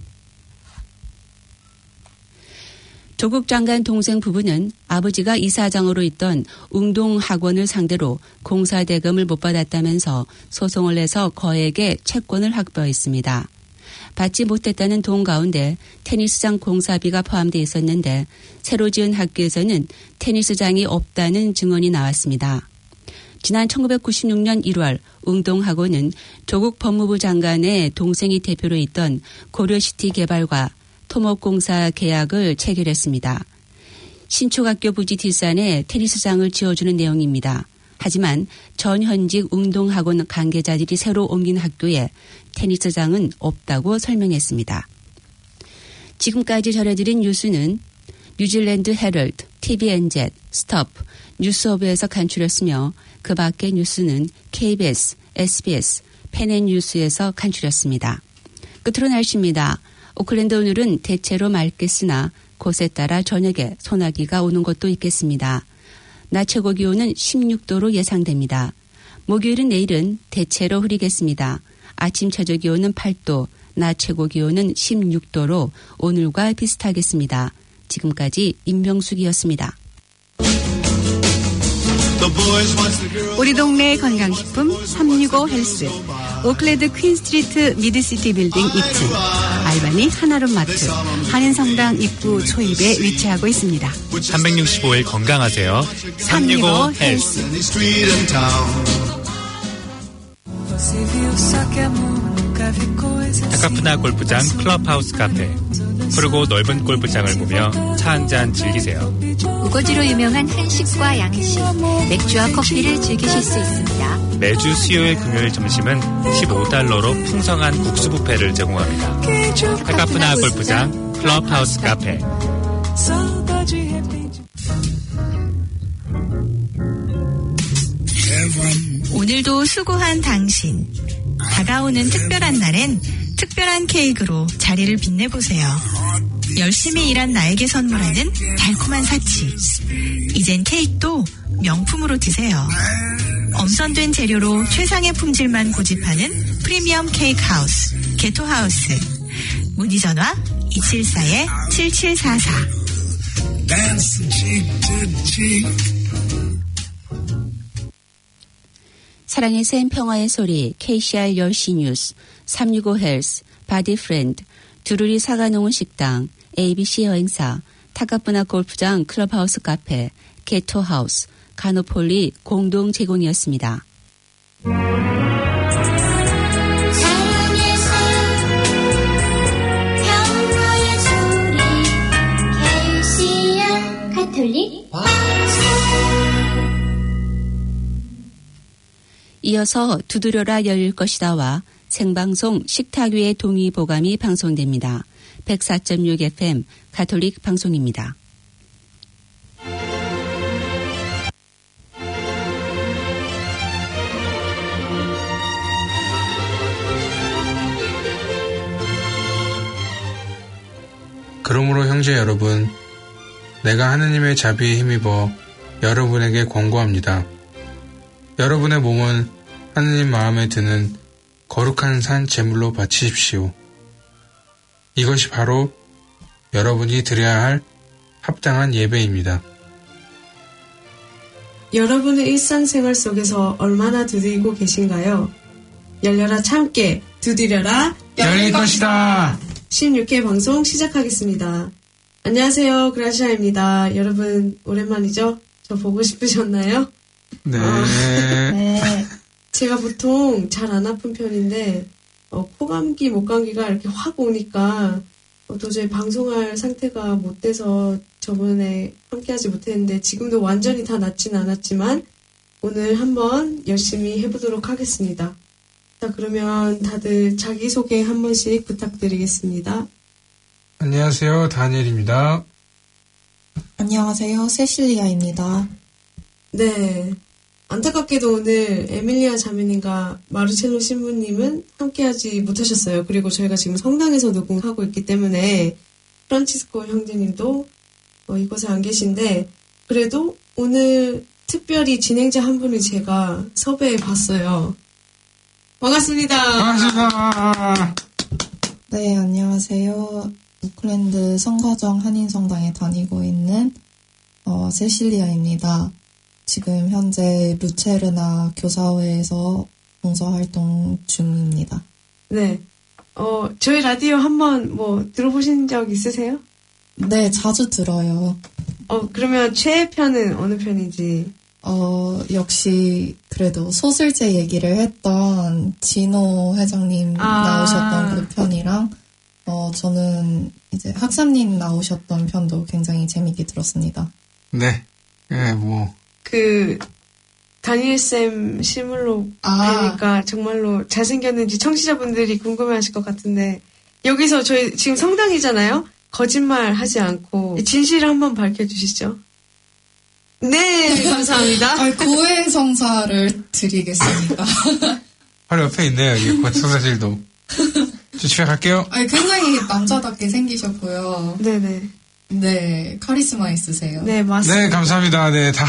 조국 장관 동생 부부는 아버지가 이사장으로 있던 웅동학원을 상대로 공사대금을 못 받았다면서 소송을 내서 거액의 채권을 확보했습니다. 받지 못했다는 돈 가운데 테니스장 공사비가 포함되어 있었는데 새로 지은 학교에서는 테니스장이 없다는 증언이 나왔습니다. 지난 천구백구십육 년 일월 웅동학원은 조국 법무부 장관의 동생이 대표로 있던 고려시티 개발과 토목공사 계약을 체결했습니다. 신축학교 부지 뒷산에 테니스장을 지어주는 내용입니다. 하지만 전현직 웅동학원 관계자들이 새로 옮긴 학교에 테니스장은 없다고 설명했습니다. 지금까지 전해드린 뉴스는 뉴질랜드 헤럴드, 티비엔지, 스톱, 뉴스허브에서 간추렸으며 그 밖의 뉴스는 케이비에스, 에스비에스, 펜앤뉴스에서 간추렸습니다. 끝으로 날씨입니다. 오클랜드 오늘은 대체로 맑겠으나 곳에 따라 저녁에 소나기가 오는 곳도 있겠습니다. 낮 최고 기온은 십육 도로 예상됩니다. 목요일은 내일은 대체로 흐리겠습니다. 아침 최저 기온은 팔 도, 낮 최고 기온은 십육 도로 오늘과 비슷하겠습니다. 지금까지 임명숙이었습니다. 우리 동네 건강식품 삼육오 헬스, 오클랜드 퀸스트리트 미드시티 빌딩 이 층, 알바니 하나룸 마트, 한인성당 입구 초입에 위치하고 있습니다. 삼백육십오 일 건강하세요. 삼육오 헬스. 타카푸나 골프장 클럽하우스 카페. 푸르고 넓은 골프장을 보며 차 한잔 즐기세요. 우거지로 유명한 한식과 양식, 맥주와 커피를 즐기실 수 있습니다. 매주 수요일 금요일 점심은 십오 달러로 풍성한 국수 뷔페를 제공합니다. 타카푸나 골프장 클럽하우스 카페. 오늘도 수고한 당신. 다가오는 특별한 날엔 특별한 케이크로 자리를 빛내보세요. 열심히 일한 나에게 선물하는 달콤한 사치. 이젠 케이크도 명품으로 드세요. 엄선된 재료로 최상의 품질만 고집하는 프리미엄 케이크 하우스, 게토 하우스. 문의 전화 이칠사 칠칠사사. 사랑의 샘 평화의 소리, 케이씨알 열 시 뉴스, 삼육오 헬스, 바디프렌드, 두루리 사과농원 식당, 에이비씨 여행사, 타카푸나 골프장 클럽하우스 카페, 게토하우스, 가노폴리 공동 제공이었습니다. 사랑의 샘 평화의 소리, 케이씨알 가톨릭 이어서 두드려라 열릴 것이다와 생방송 식탁 위의 동의보감이 방송됩니다. 백사 점 육 에프엠 가톨릭 방송입니다. 그러므로 형제 여러분, 내가 하느님의 자비에 힘입어 여러분에게 권고합니다. 여러분의 몸은 하느님 마음에 드는 거룩한 산 제물로 바치십시오. 이것이 바로 여러분이 드려야 할 합당한 예배입니다. 여러분의 일상생활 속에서 얼마나 두드리고 계신가요? 열려라 참깨, 두드려라 열릴 것이다. 십육 회 방송 시작하겠습니다. 안녕하세요, 그라시아입니다. 여러분 오랜만이죠? 저 보고 싶으셨나요? 네. 어, 네. 제가 보통 잘 안 아픈 편인데 어, 코감기, 목감기가 이렇게 확 오니까 어, 도저히 방송할 상태가 못 돼서 저번에 함께하지 못했는데 지금도 완전히 다 낫진 않았지만 오늘 한번 열심히 해보도록 하겠습니다. 자, 그러면 다들 자기소개 한 번씩 부탁드리겠습니다. 안녕하세요. 다니엘입니다. 안녕하세요. 세실리아입니다. 네. 안타깝게도 오늘 에밀리아 자매님과 마르첼로 신부님은 함께하지 못하셨어요. 그리고 저희가 지금 성당에서 녹음하고 있기 때문에 프란치스코 형제님도 어, 이곳에 안 계신데 그래도 오늘 특별히 진행자 한 분을 제가 섭외해 봤어요. 반갑습니다. 반갑습니다. 네, 안녕하세요. 오클랜드 성가정 한인성당에 다니고 있는 어, 세실리아입니다. 지금 현재 루체르나 교사회에서 봉사활동 중입니다. 네. 어, 저희 라디오 한번 뭐 들어보신 적 있으세요? 네, 자주 들어요. 어, 그러면 최애 편은 어느 편인지? 어, 역시 그래도 소설제 얘기를 했던 진호 회장님 아. 나오셨던 그 편이랑 어, 저는 이제 학사님 나오셨던 편도 굉장히 재밌게 들었습니다. 네. 네, 뭐. 그, 다니엘쌤 실물로 아. 뵈니까 정말로 잘생겼는지 청취자분들이 궁금해 하실 것 같은데, 여기서 저희 지금 성당이잖아요? 거짓말 하지 않고, 진실을 한번 밝혀주시죠. 네, 감사합니다. 아, 고해성사를 드리겠습니다. 바로 옆에 있네요, 여기 고해성사실도. 저 집에 갈게요. 아니, 굉장히 남자답게 생기셨고요. 네네. 네, 카리스마 있으세요. 네, 맞습니다. 네, 감사합니다. 네, 다음.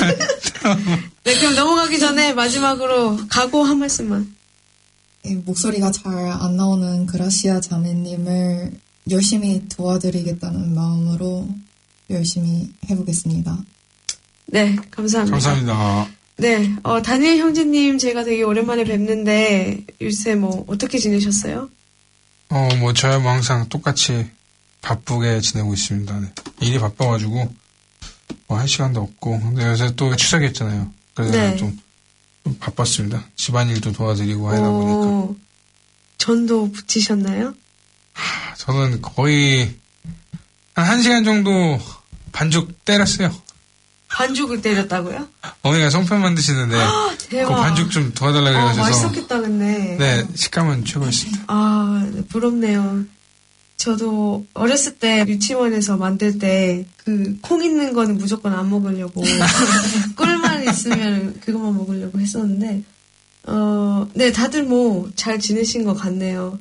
네, 그럼 넘어가기 전에 마지막으로 각오 한 말씀만. 네, 목소리가 잘 안 나오는 그라시아 자매님을 열심히 도와드리겠다는 마음으로 열심히 해보겠습니다. 네, 감사합니다. 감사합니다. 네, 어, 다니엘 형제님 제가 되게 오랜만에 뵙는데 요새 뭐 어떻게 지내셨어요? 어, 뭐, 저야 뭐 항상 똑같이 바쁘게 지내고 있습니다. 네. 일이 바빠가지고, 뭐, 할 시간도 없고. 근데 요새 또 추석이었잖아요. 그래서 네. 좀, 좀 바빴습니다. 집안일도 도와드리고 하다 보니까. 오, 전도 붙이셨나요? 하, 저는 거의, 한 한 시간 정도 반죽 때렸어요. 반죽을 때렸다고요? 어머니가 송편 만드시는데, 대박. 그 반죽 좀 도와달라고 아, 해주셔서. 맛있었겠다, 근데. 네, 식감은 최고였습니다. 아, 네, 부럽네요. 저도 어렸을 때 유치원에서 만들 때 그 콩 있는 거는 무조건 안 먹으려고 꿀만 있으면 그것만 먹으려고 했었는데 어, 네, 다들 뭐 잘 지내신 것 같네요.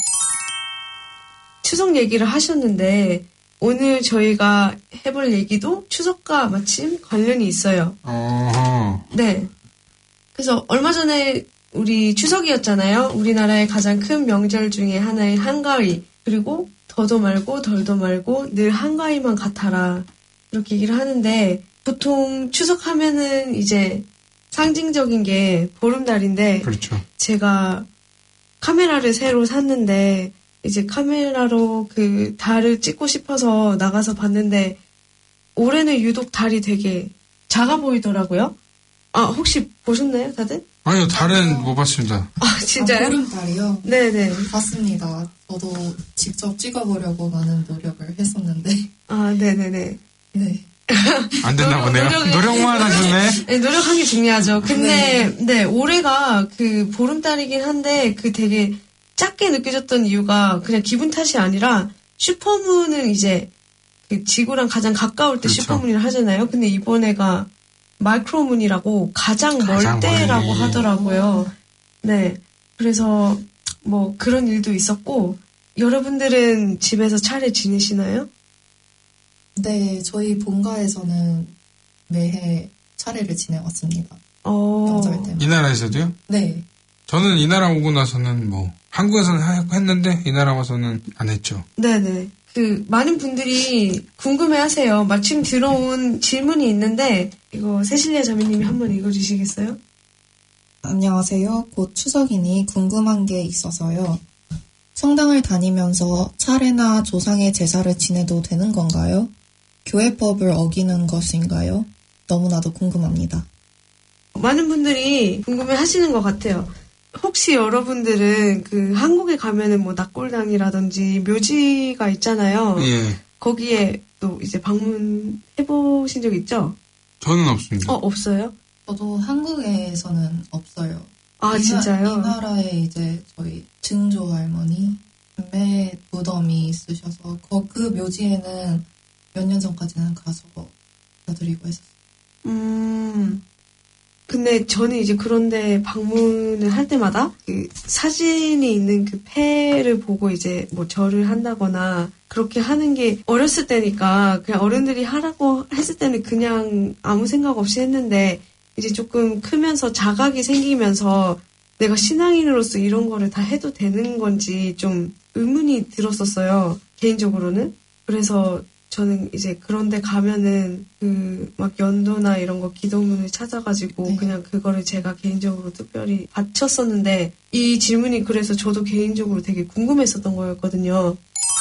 추석 얘기를 하셨는데 오늘 저희가 해볼 얘기도 추석과 마침 관련이 있어요. 어허. 네. 그래서 얼마 전에 우리 추석이었잖아요. 우리나라의 가장 큰 명절 중에 하나인 한가위. 그리고 더도 말고 덜도 말고 늘 한가위만 같아라. 이렇게 얘기를 하는데 보통 추석하면은 이제 상징적인 게 보름달인데 그렇죠. 제가 카메라를 새로 샀는데 이제 카메라로 그 달을 찍고 싶어서 나가서 봤는데 올해는 유독 달이 되게 작아 보이더라고요. 아, 혹시 보셨나요, 다들? 아니요, 달은 못 봤습니다. 아, 진짜요? 아, 보름달이요? 네네. 봤습니다. 저도 직접 찍어보려고 많은 노력을 했었는데. 아, 네네네. 네. 안 됐나 보네요. 노력이- 노력만 하셨네. 네, 노력한 게 중요하죠. 근데, 네, 올해가 그 보름달이긴 한데, 그 되게 작게 느껴졌던 이유가 그냥 기분 탓이 아니라, 슈퍼문은 이제, 그 지구랑 가장 가까울 때 그렇죠. 슈퍼문이라 하잖아요. 근데 이번에가 마이크로문이라고 가장 멀 가장 때라고 멀리. 하더라고요. 네. 그래서, 뭐, 그런 일도 있었고, 여러분들은 집에서 차례 지내시나요? 네, 저희 본가에서는 매해 차례를 지내왔습니다. 어. 명절 때문에. 이 나라에서도요? 네. 저는 이 나라 오고 나서는 뭐, 한국에서는 하- 했는데, 이 나라 와서는 안 했죠. 네네. 그, 많은 분들이 궁금해 하세요. 마침 들어온 질문이 있는데, 이거 세실리아 자매님이 한번 읽어주시겠어요? 안녕하세요. 곧 추석이니 궁금한 게 있어서요. 성당을 다니면서 차례나 조상의 제사를 지내도 되는 건가요? 교회법을 어기는 것인가요? 너무나도 궁금합니다. 많은 분들이 궁금해 하시는 것 같아요. 혹시 여러분들은 그 한국에 가면은 뭐 낙골당이라든지 묘지가 있잖아요. 예. 거기에 또 이제 방문해보신 적 있죠? 저는 없습니다. 어, 없어요? 저도 한국에서는 없어요. 아, 이 진짜요? 나, 이 나라에 이제 저희 증조 할머니 매 무덤이 있으셔서 거, 그 묘지에는 몇 년 전까지는 가서 봐드리고 했었어요. 음. 근데 저는 이제 그런데 방문을 할 때마다 그 사진이 있는 그 패를 보고 이제 뭐 절을 한다거나 그렇게 하는 게 어렸을 때니까 그냥 어른들이 하라고 했을 때는 그냥 아무 생각 없이 했는데 이제 조금 크면서 자각이 생기면서 내가 신앙인으로서 이런 거를 다 해도 되는 건지 좀 의문이 들었었어요. 개인적으로는. 그래서 저는 이제 그런데 가면은 그 막 연도나 이런 거 기도문을 찾아가지고 네. 그냥 그거를 제가 개인적으로 특별히 바쳤었는데 이 질문이 그래서 저도 개인적으로 되게 궁금했었던 거였거든요.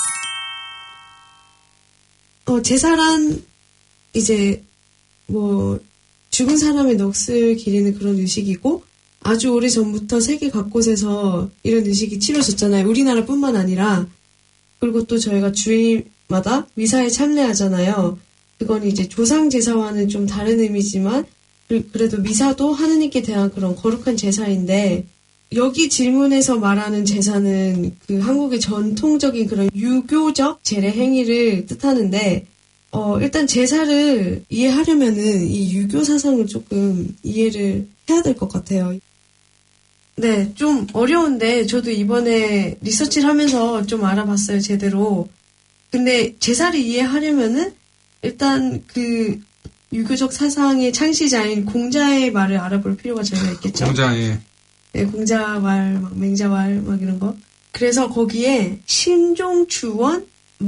어, 제사란 이제 뭐 죽은 사람의 넋을 기리는 그런 의식이고 아주 오래 전부터 세계 각곳에서 이런 의식이 치러졌잖아요. 우리나라뿐만 아니라. 그리고 또 저희가 주일마다 미사에 참례하잖아요. 그건 이제 조상 제사와는 좀 다른 의미지만 그래도 미사도 하느님께 대한 그런 거룩한 제사인데 여기 질문에서 말하는 제사는 그 한국의 전통적인 그런 유교적 제례 행위를 뜻하는데 어 일단 제사를 이해하려면은 이 유교 사상을 조금 이해를 해야 될 것 같아요. 네, 좀 어려운데 저도 이번에 리서치를 하면서 좀 알아봤어요, 제대로. 근데 제사를 이해하려면은 일단 그 유교적 사상의 창시자인 공자의 말을 알아볼 필요가 전혀 있겠죠. 공자의. 네, 공자말, 막 맹자말, 막 이런 거. 그래서 거기에 신종주원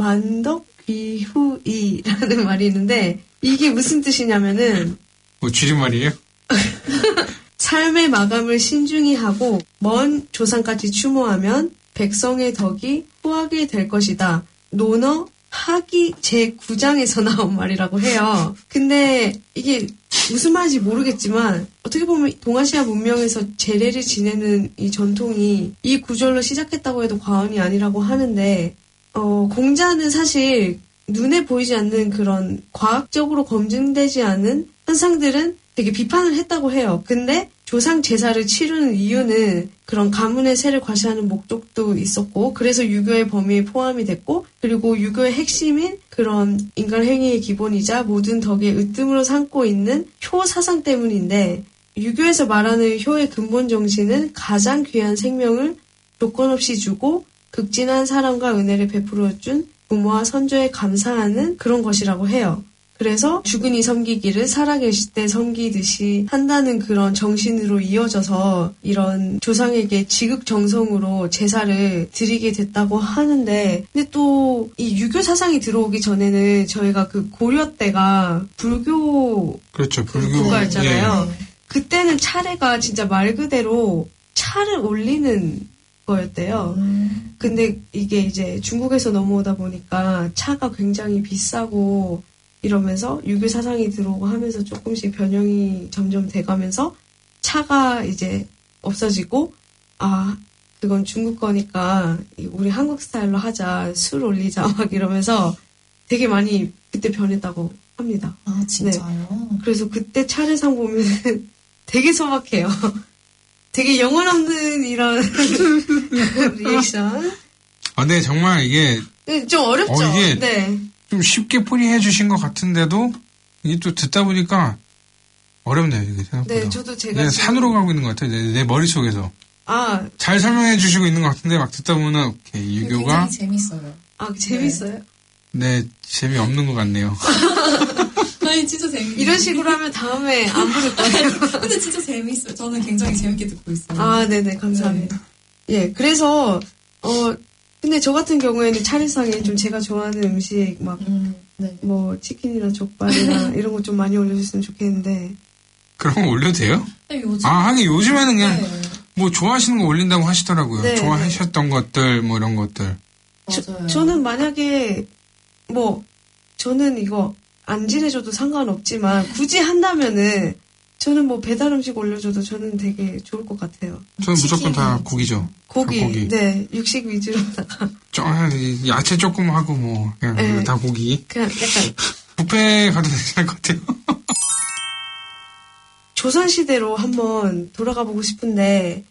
만덕귀후이라는 말이 있는데 이게 무슨 뜻이냐면은 뭐 줄임말이에요? 삶의 마감을 신중히 하고 먼 조상까지 추모하면 백성의 덕이 후하게 될 것이다. 논어 하기 제구 장에서 나온 말이라고 해요. 근데 이게 무슨 말인지 모르겠지만 어떻게 보면 동아시아 문명에서 제례를 지내는 이 전통이 이 구절로 시작했다고 해도 과언이 아니라고 하는데 어, 공자는 사실 눈에 보이지 않는 그런 과학적으로 검증되지 않은 현상들은 되게 비판을 했다고 해요. 근데 조상 제사를 치르는 이유는 그런 가문의 세를 과시하는 목적도 있었고 그래서 유교의 범위에 포함이 됐고 그리고 유교의 핵심인 그런 인간 행위의 기본이자 모든 덕의 으뜸으로 삼고 있는 효 사상 때문인데 유교에서 말하는 효의 근본 정신은 가장 귀한 생명을 조건 없이 주고 극진한 사랑과 은혜를 베풀어준 부모와 선조에 감사하는 그런 것이라고 해요. 그래서 죽은 이 섬기기를 살아계실 때 섬기듯이 한다는 그런 정신으로 이어져서 이런 조상에게 지극정성으로 제사를 드리게 됐다고 하는데 근데 또 이 유교 사상이 들어오기 전에는 저희가 그 고려 때가 불교 그렇죠. 불교 국가였잖아요. 예. 그때는 차례가 진짜 말 그대로 차를 올리는 거였대요. 음. 근데 이게 이제 중국에서 넘어오다 보니까 차가 굉장히 비싸고 이러면서 유교 사상이 들어오고 하면서 조금씩 변형이 점점 돼가면서 차가 이제 없어지고 아 그건 중국 거니까 우리 한국 스타일로 하자 술 올리자 막 이러면서 되게 많이 그때 변했다고 합니다. 아 진짜요? 네. 그래서 그때 차례상 보면은 되게 소박해요. 되게 영혼 없는 이런 리액션. 아, 네 정말 이게 네, 좀 어렵죠. 어, 이게 네. 좀 쉽게 풀이해 주신 것 같은데도 이게 또 듣다 보니까 어렵네요. 이게 생각보다. 네, 저도 제가 네, 지금... 산으로 가고 있는 것 같아요. 내, 내 머릿속에서. 아, 잘 설명해 주시고 있는 것 같은데 막 듣다 보면 오케이, 유교가 굉장히 재밌어요. 아, 재밌어요? 네, 재미없는 것 같네요. 아니 진짜 재밌어요. 이런 식으로 하면 다음에 안 부를 거예요. 근데 진짜 재밌어요. 저는 굉장히 재밌게 듣고 있어요. 아, 네네, 감사합니다. 네. 예, 그래서 어 근데 저 같은 경우에는 차례상에 좀 제가 좋아하는 음식 막 음, 네. 뭐 치킨이나 족발이나 이런 거 좀 많이 올려주셨으면 좋겠는데. 그런 거 올려도 돼요? 네, 요즘. 아, 하긴 요즘에는 그냥 네. 뭐 좋아하시는 거 올린다고 하시더라고요. 네, 좋아하셨던 네. 것들 뭐 이런 것들. 저, 저는 만약에 뭐 저는 이거 안 지내줘도 상관없지만 굳이 한다면은 저는 뭐 배달 음식 올려줘도 저는 되게 좋을 것 같아요. 저는 무조건 다 고기죠. 고기, 다 고기. 네, 육식 위주로다가. 좀 야채 조금 하고 뭐 그냥 네. 다 고기. 그냥 약간 뷔페 가도 괜찮을 것 같아요. 조선시대로 한번 돌아가 보고 싶은데,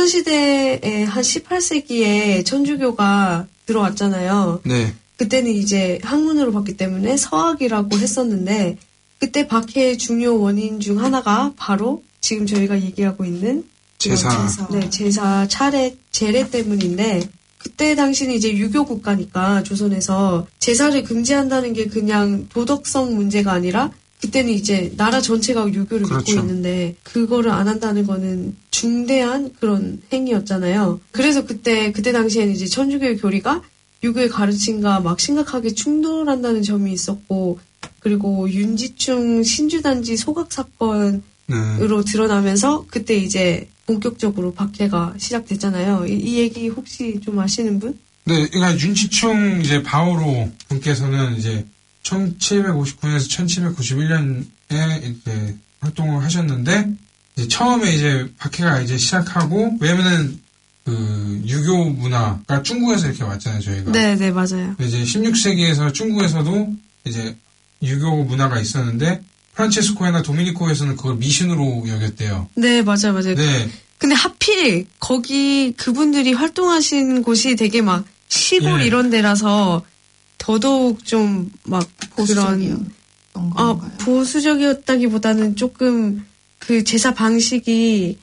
조선시대에 한 십팔 세기에 천주교가 들어왔잖아요. 네. 그때는 이제 학문으로 봤기 때문에 서학이라고 했었는데, 그때 박해의 중요 원인 중 하나가 바로 지금 저희가 얘기하고 있는 제사. 제사. 네, 제사, 차례, 제례 때문인데, 그때 당시는 이제 유교 국가니까 조선에서 제사를 금지한다는 게 그냥 도덕성 문제가 아니라 그때는 이제 나라 전체가 유교를 그렇죠. 믿고 있는데 그거를 안 한다는 거는 중대한 그런 행위였잖아요. 그래서 그때 그때 당시에는 이제 천주교의 교리가 유교의 가르침과 막 심각하게 충돌한다는 점이 있었고, 그리고 윤지충 신주단지 소각 사건으로 네. 드러나면서 그때 이제 본격적으로 박해가 시작됐잖아요. 이, 이 얘기 혹시 좀 아시는 분? 네, 그러니까 윤지충 이제 바오로 분께서는 이제 천칠백오십구 년에서 천칠백구십일 년에 이제 활동을 하셨는데, 이제 처음에 이제 박해가 이제 시작하고, 왜냐면은 그 유교 문화가 중국에서 이렇게 왔잖아요, 저희가. 네, 네, 맞아요. 이제 십육 세기에서 중국에서도 이제 유교 문화가 있었는데, 프란체스코나 도미니코에서는 그걸 미신으로 여겼대요. 네, 맞아요, 맞아요. 네. 근데 하필 거기 그분들이 활동하신 곳이 되게 막 시골 예. 이런 데라서 더더욱 좀 막 그런 아, 보수적이었다기보다는 조금 그 제사 방식이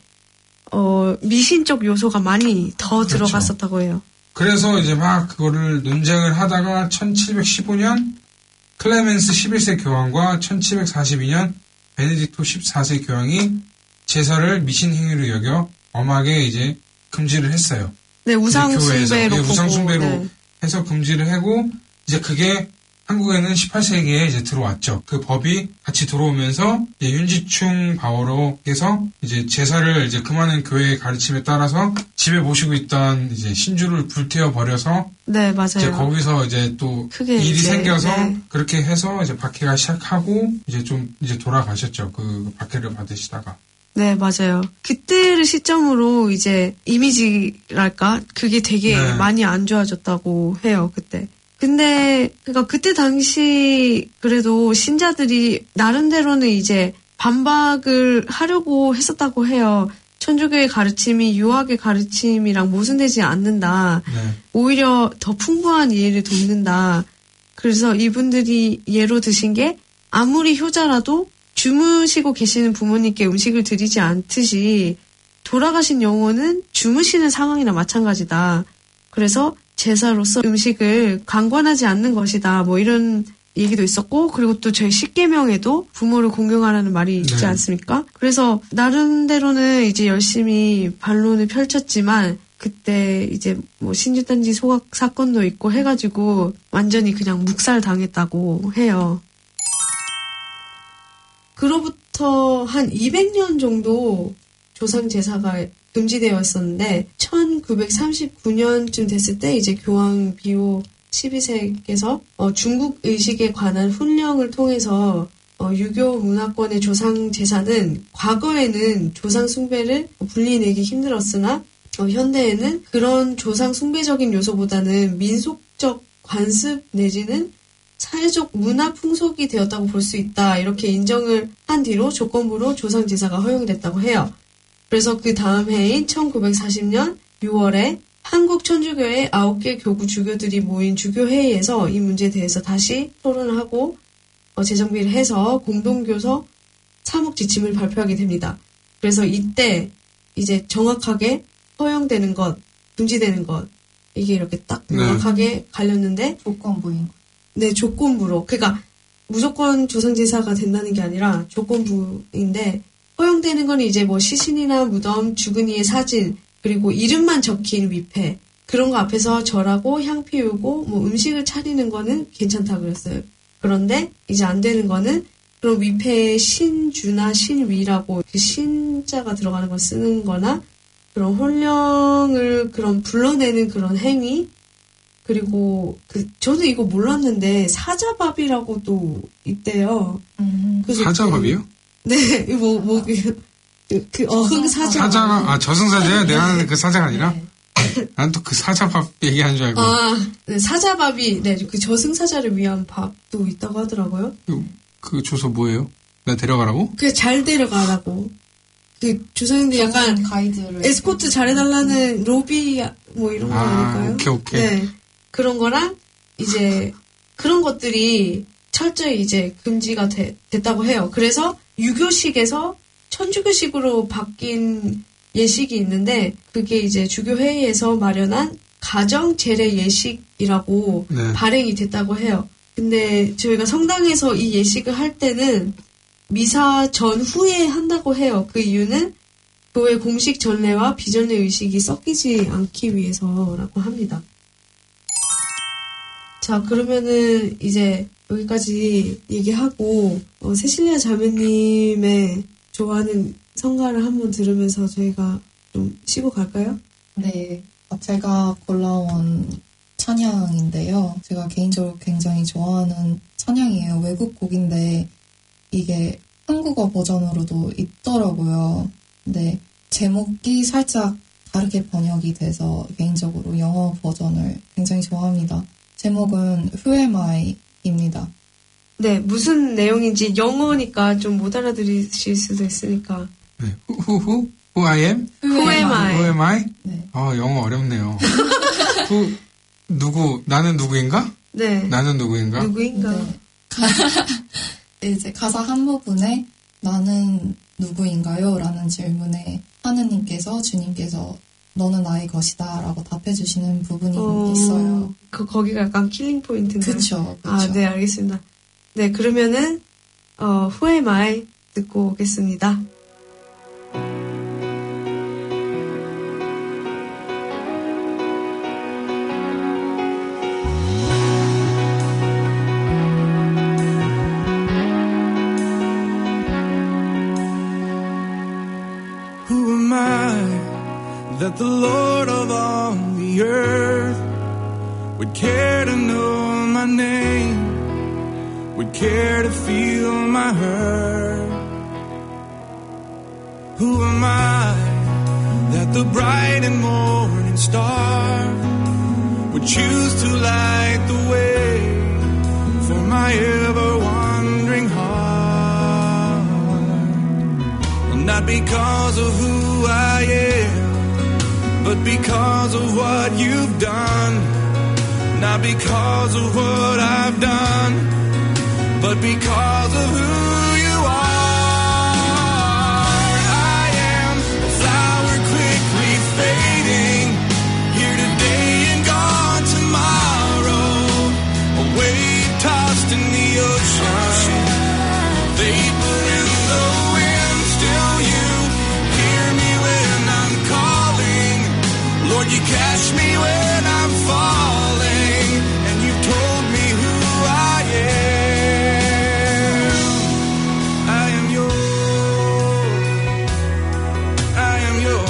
어, 미신적 요소가 많이 더 그렇죠. 들어갔었다고 해요. 그래서 이제 막 그거를 논쟁을 하다가 천칠백십오 년 클레멘스 십일 세 교황과 천칠백사십이 년 베네딕토 십사 세 교황이 제사를 미신 행위로 여겨 엄하게 이제 금지를 했어요. 네, 우상숭배로 네, 우상숭배로 네. 해서 금지를 하고, 이제 그게 한국에는 십팔 세기에 이제 들어왔죠. 그 법이 같이 들어오면서 이제 윤지충 바오로께서 이제 제사를 이제 그만한 교회의 가르침에 따라서 집에 모시고 있던 이제 신주를 불태워 버려서 네, 맞아요. 이제 거기서 이제 또 일이 이제, 생겨서 네. 그렇게 해서 이제 박해가 시작하고 이제 좀 이제 돌아가셨죠. 그 박해를 받으시다가. 네, 맞아요. 그때를 시점으로 이제 이미지랄까? 그게 되게 네. 많이 안 좋아졌다고 해요, 그때. 근데, 그니까 그때 당시 그래도 신자들이 나름대로는 이제 반박을 하려고 했었다고 해요. 천주교의 가르침이 유학의 가르침이랑 모순되지 않는다. 네. 오히려 더 풍부한 이해를 돕는다. 그래서 이분들이 예로 드신 게 아무리 효자라도 주무시고 계시는 부모님께 음식을 드리지 않듯이 돌아가신 영혼은 주무시는 상황이나 마찬가지다. 그래서 제사로서 음식을 강권하지 않는 것이다. 뭐 이런 얘기도 있었고, 그리고 또 저희 십계명에도 부모를 공경하라는 말이 있지 네. 않습니까? 그래서 나름대로는 이제 열심히 반론을 펼쳤지만 그때 이제 뭐 신주단지 소각 사건도 있고 해가지고 완전히 그냥 묵살당했다고 해요. 그로부터 한 이백 년 정도 조상 제사가 금지되어 있었는데 천구백삼십구 년쯤 됐을 때 이제 교황 비오 십이 세께서 어, 중국 의식에 관한 훈령을 통해서 어, 유교 문화권의 조상 제사는 과거에는 조상 숭배를 분리내기 힘들었으나 어, 현대에는 그런 조상 숭배적인 요소보다는 민속적 관습 내지는 사회적 문화 풍속이 되었다고 볼 수 있다. 이렇게 인정을 한 뒤로 조건부로 조상 제사가 허용이 됐다고 해요. 그래서 그 다음 해인 천구백사십 년 유월에 한국 천주교의 아홉 개 교구 주교들이 모인 주교회의에서 이 문제에 대해서 다시 토론을 하고 어, 재정비를 해서 공동교서 사목 지침을 발표하게 됩니다. 그래서 이때 이제 정확하게 허용되는 것, 금지되는 것 이게 이렇게 딱 명확하게 네. 갈렸는데 조건부인 네, 조건부로. 그러니까 무조건 조상제사가 된다는 게 아니라 조건부인데 허용되는 건 이제 뭐 시신이나 무덤, 주근이의 사진, 그리고 이름만 적힌 위패 그런 거 앞에서 절하고 향 피우고 뭐 음식을 차리는 거는 괜찮다 그랬어요. 그런데 이제 안 되는 거는 그런 위패에 신주나 신위라고 그 신자가 들어가는 걸 쓰는 거나 그런 혼령을 그런 불러내는 그런 행위 그리고 그 저는 이거 몰랐는데 사자밥이라고도 있대요. 음. 사자밥이요? 그, 네, 뭐 뭐 그 그 어흥 사자. 사자가 아 저승사자요? 내가 하는 그 사자가 아니라? 네. 난 또 그 사자밥 얘기하는 줄 알고. 아, 네, 사자밥이 네, 그 저승사자를 위한 밥도 있다고 하더라고요. 그, 그 조서 뭐예요? 나 데려가라고? 그냥 잘 데려가라고. 그 조상님들 약간 가이드를 에스코트 잘해달라는 로비 뭐 이런 거 아, 아닐까요? 오케이, 오케이. 네. 그런 거랑 이제 그런 것들이 철저히 이제 금지가 되, 됐다고 해요. 그래서 유교식에서 천주교식으로 바뀐 예식이 있는데 그게 이제 주교회의에서 마련한 가정 제례 예식이라고 네. 발행이 됐다고 해요. 근데 저희가 성당에서 이 예식을 할 때는 미사 전후에 한다고 해요. 그 이유는 교회 공식 전례와 비전례 의식이 섞이지 않기 위해서라고 합니다. 자, 그러면은 이제 여기까지 얘기하고 어, 세실리아 자매님의 좋아하는 성가를 한번 들으면서 저희가 좀 쉬고 갈까요? 네, 제가 골라온 찬양인데요. 제가 개인적으로 굉장히 좋아하는 찬양이에요. 외국 곡인데 이게 한국어 버전으로도 있더라고요. 근데 제목이 살짝 다르게 번역이 돼서 개인적으로 영어 버전을 굉장히 좋아합니다. 제목은 Who Am I입니다. 네, 무슨 내용인지 영어니까 좀 못 알아들으실 수도 있으니까. 네, who, who, who? Who I am? Who am I? Who am I? 네. 아, 영어 어렵네요. who, 누구, 나는 누구인가? 네. 나는 누구인가? 누구인가? 네. 이제 가사 한 부분에 나는 누구인가요? 라는 질문에 하느님께서 주님께서 너는 나의 것이다 라고 답해주시는 부분이 어, 있어요. 그, 거기가 약간 킬링 포인트인가요? 그쵸, 그쵸. 아, 네, 알겠습니다. 네, 그러면은, 어, Who am I? 듣고 오겠습니다. Who am I that the Lord of all the earth would care to know my name, would care to feel my hurt? Who am I that the bright and morning star would choose to light the way for my ever-wandering heart? Well, not because of who I am, but because of what you've done. Not because of what I've done, but because of who you are. I am a flower quickly fading, here today and gone tomorrow, a wave tossed in the ocean, vapor in the wind. Still you hear me when I'm calling, Lord, you catch me when I'm falling, and you've told me who I am. I am yours. I am yours.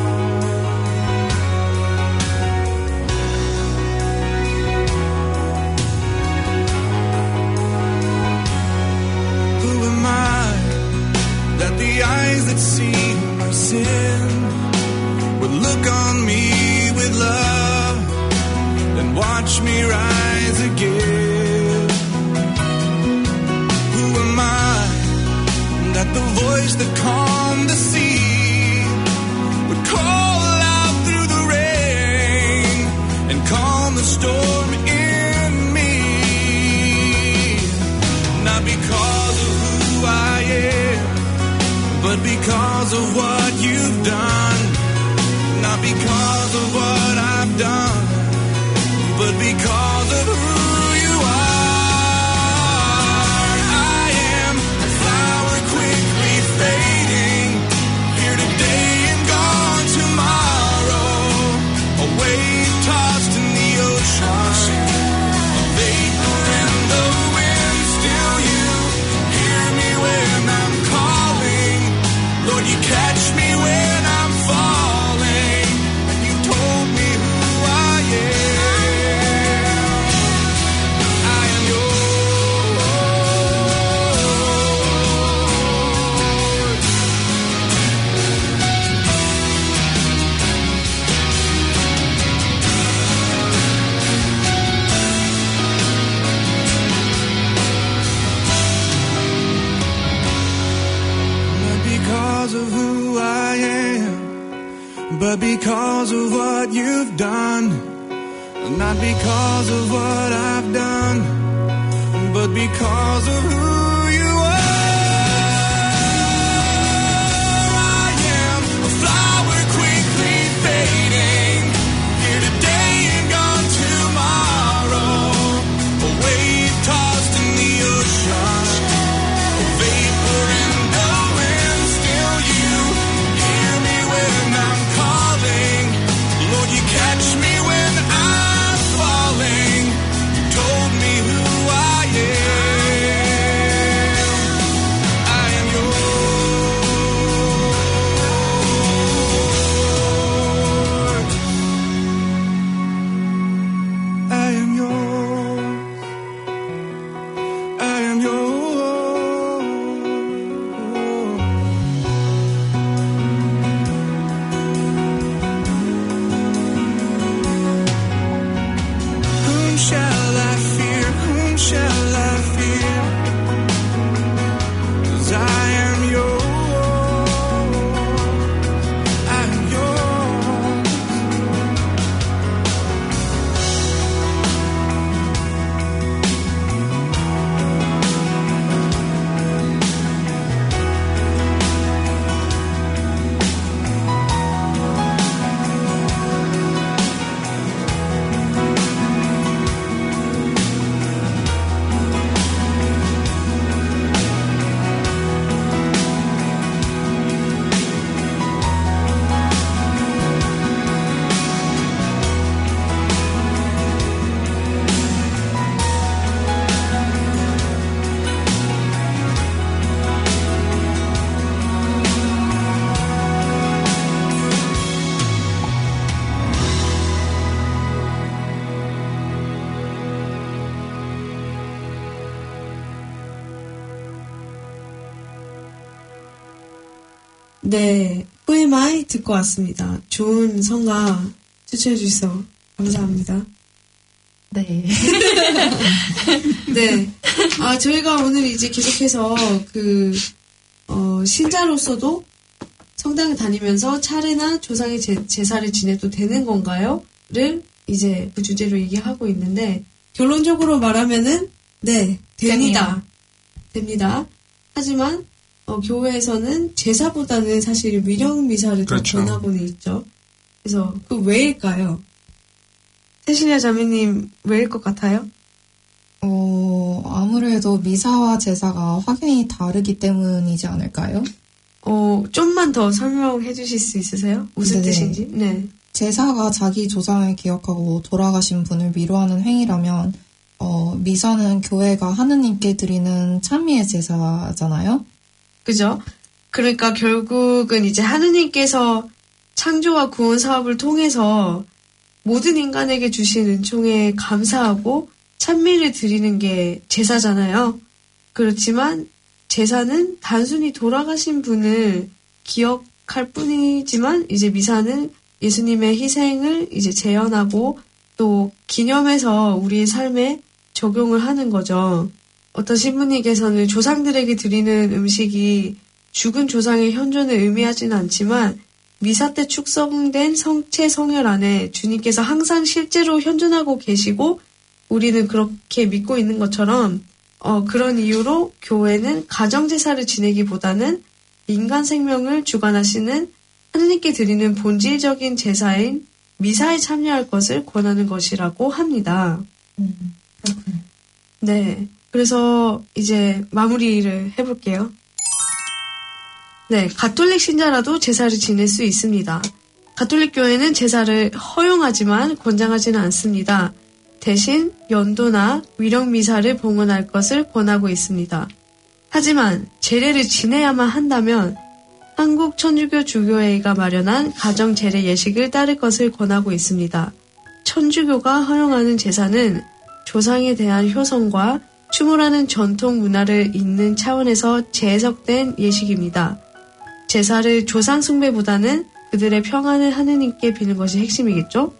Who am I that the eyes that see my sin would look on me with love and watch me rise again? Who am I that the voice that calmed the sea would call out through the rain and calm the storm in me? Not because of who I am, but because of what you've done. Not because of what I've done, but because of who you are. I am a flower quickly fading, here today and gone tomorrow, a wave tossed in the ocean, a vapor in the wind. Still you hear me when I'm calling, Lord, you catch me when I'm falling, and you told me who I am. I am, but because of what you've done. Not because of what I've done, but because of who you are. I am a flower quickly fading, here today and gone tomorrow. A wave tossed in the ocean, a vapor in the wind. Still you hear me when I'm calling. Lord, you catch me when I'm falling. You told me who I am. I am yours. I am yours. I am yours. Whom shall I fear? Whom shall I fear? 'Cause I am yours. I am yours. 네, Who am I 듣고 왔습니다. 좋은 성가 추천해 주셔서 감사합니다. 네. 네. 아, 저희가 오늘 이제 계속해서 그, 어, 신자로서도 성당을 다니면서 차례나 조상의 제, 제사를 지내도 되는 건가요? 를 이제 그 주제로 얘기하고 있는데, 결론적으로 말하면은, 네, 됩니다. 됩니다. 하지만, 어, 교회에서는 제사보다는 사실 위령 미사를 더 그렇죠. 권하고는 있죠. 그래서 그 왜일까요? 세실리아 자매님 왜일 것 같아요? 어, 아무래도 미사와 제사가 확연히 다르기 때문이지 않을까요? 어, 좀만 더 설명해 주실 수 있으세요? 무슨 네네. 뜻인지? 네. 제사가 자기 조상을 기억하고 돌아가신 분을 위로하는 행위라면, 어, 미사는 교회가 하느님께 드리는 찬미의 제사잖아요? 그죠? 그러니까 결국은 이제 하느님께서 창조와 구원 사업을 통해서 모든 인간에게 주신 은총에 감사하고 찬미를 드리는 게 제사잖아요. 그렇지만 제사는 단순히 돌아가신 분을 기억할 뿐이지만 이제 미사는 예수님의 희생을 이제 재현하고 또 기념해서 우리의 삶에 적용을 하는 거죠. 어떤 신부님께서는 조상들에게 드리는 음식이 죽은 조상의 현존을 의미하지는 않지만 미사 때 축성된 성체 성혈 안에 주님께서 항상 실제로 현존하고 계시고 우리는 그렇게 믿고 있는 것처럼 어, 그런 이유로 교회는 가정제사를 지내기보다는 인간 생명을 주관하시는 하느님께 드리는 본질적인 제사인 미사에 참여할 것을 권하는 것이라고 합니다. 음, 그렇군요. 네. 그래서 이제 마무리를 해볼게요. 네, 가톨릭 신자라도 제사를 지낼 수 있습니다. 가톨릭 교회는 제사를 허용하지만 권장하지는 않습니다. 대신 연도나 위령 미사를 봉헌할 것을 권하고 있습니다. 하지만 제례를 지내야만 한다면 한국 천주교 주교회의가 마련한 가정 제례 예식을 따를 것을 권하고 있습니다. 천주교가 허용하는 제사는 조상에 대한 효성과 추모라는 전통 문화를 잇는 차원에서 재해석된 예식입니다. 제사를 조상 숭배보다는 그들의 평안을 하느님께 비는 것이 핵심이겠죠?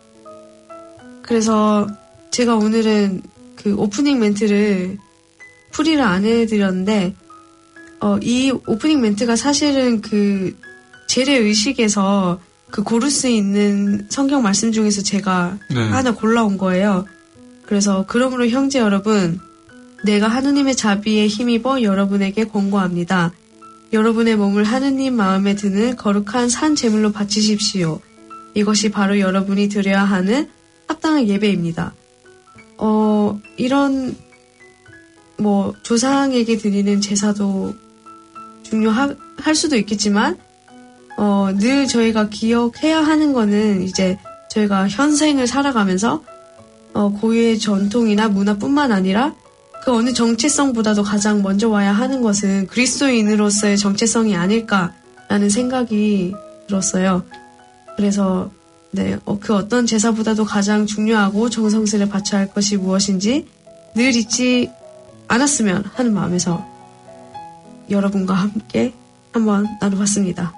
그래서 제가 오늘은 그 오프닝 멘트를 풀이를 안 해드렸는데 어, 이 오프닝 멘트가 사실은 그 재래의식에서 그 고를 수 있는 성경 말씀 중에서 제가 네. 하나 골라온 거예요. 그래서 그러므로 형제 여러분, 내가 하느님의 자비에 힘입어 여러분에게 권고합니다. 여러분의 몸을 하느님 마음에 드는 거룩한 산 제물로 바치십시오. 이것이 바로 여러분이 드려야 하는 합당한 예배입니다. 어, 이런 뭐 조상에게 드리는 제사도 중요할 수도 있겠지만 어, 늘 저희가 기억해야 하는 거는 이제 저희가 현생을 살아가면서 어, 고유의 전통이나 문화뿐만 아니라 그 어느 정체성보다도 가장 먼저 와야 하는 것은 그리스도인으로서의 정체성이 아닐까라는 생각이 들었어요. 그래서 네, 어, 그 어떤 제사보다도 가장 중요하고 정성스레 바쳐야 할 것이 무엇인지 늘 잊지 않았으면 하는 마음에서 여러분과 함께 한번 나눠봤습니다.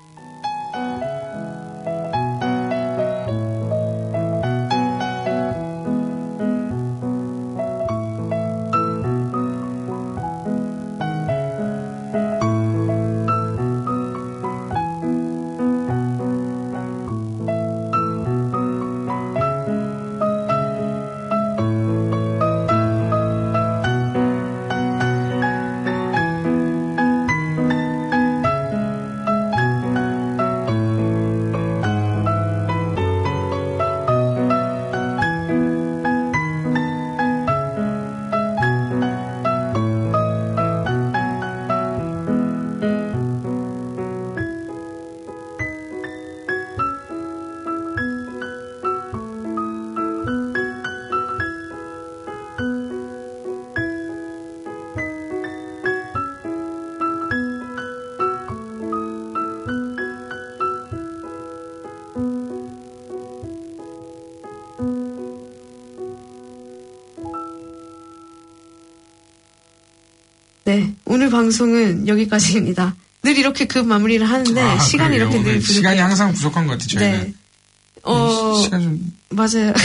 네, 오늘 방송은 여기까지입니다. 늘 이렇게 급 마무리를 하는데 아, 시간이 그래요? 이렇게 늘 부족해요. 시간이 항상 부족한 것 같아요. 저희는. 네. 어, 시간 좀 맞아요.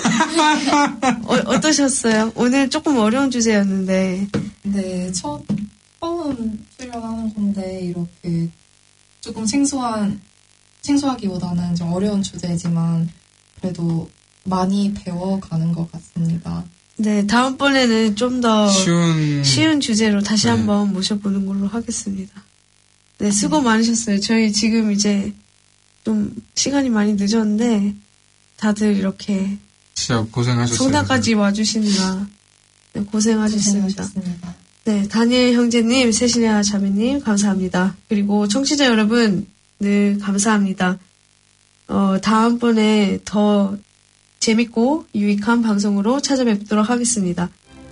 어, 어떠셨어요? 오늘 조금 어려운 주제였는데. 네, 첫, 처음 출연하는 건데, 이렇게 조금 생소한, 생소하기보다는 좀 어려운 주제지만, 그래도 많이 배워가는 것 같습니다. 네, 다음번에는 좀 더 쉬운, 쉬운 주제로 다시 네. 한번 모셔보는 걸로 하겠습니다. 네, 수고 많으셨어요. 저희 지금 이제 좀 시간이 많이 늦었는데, 다들 이렇게 진짜 고생하셨어요. 송나까지 와주시느라 네, 고생하셨습니다. 고생하셨습니다. 네, 다니엘 형제님, 세실리아 자매님 감사합니다. 그리고 청취자 여러분 늘 감사합니다. 어, 다음번에 더 재밌고 유익한 방송으로 찾아뵙도록 하겠습니다.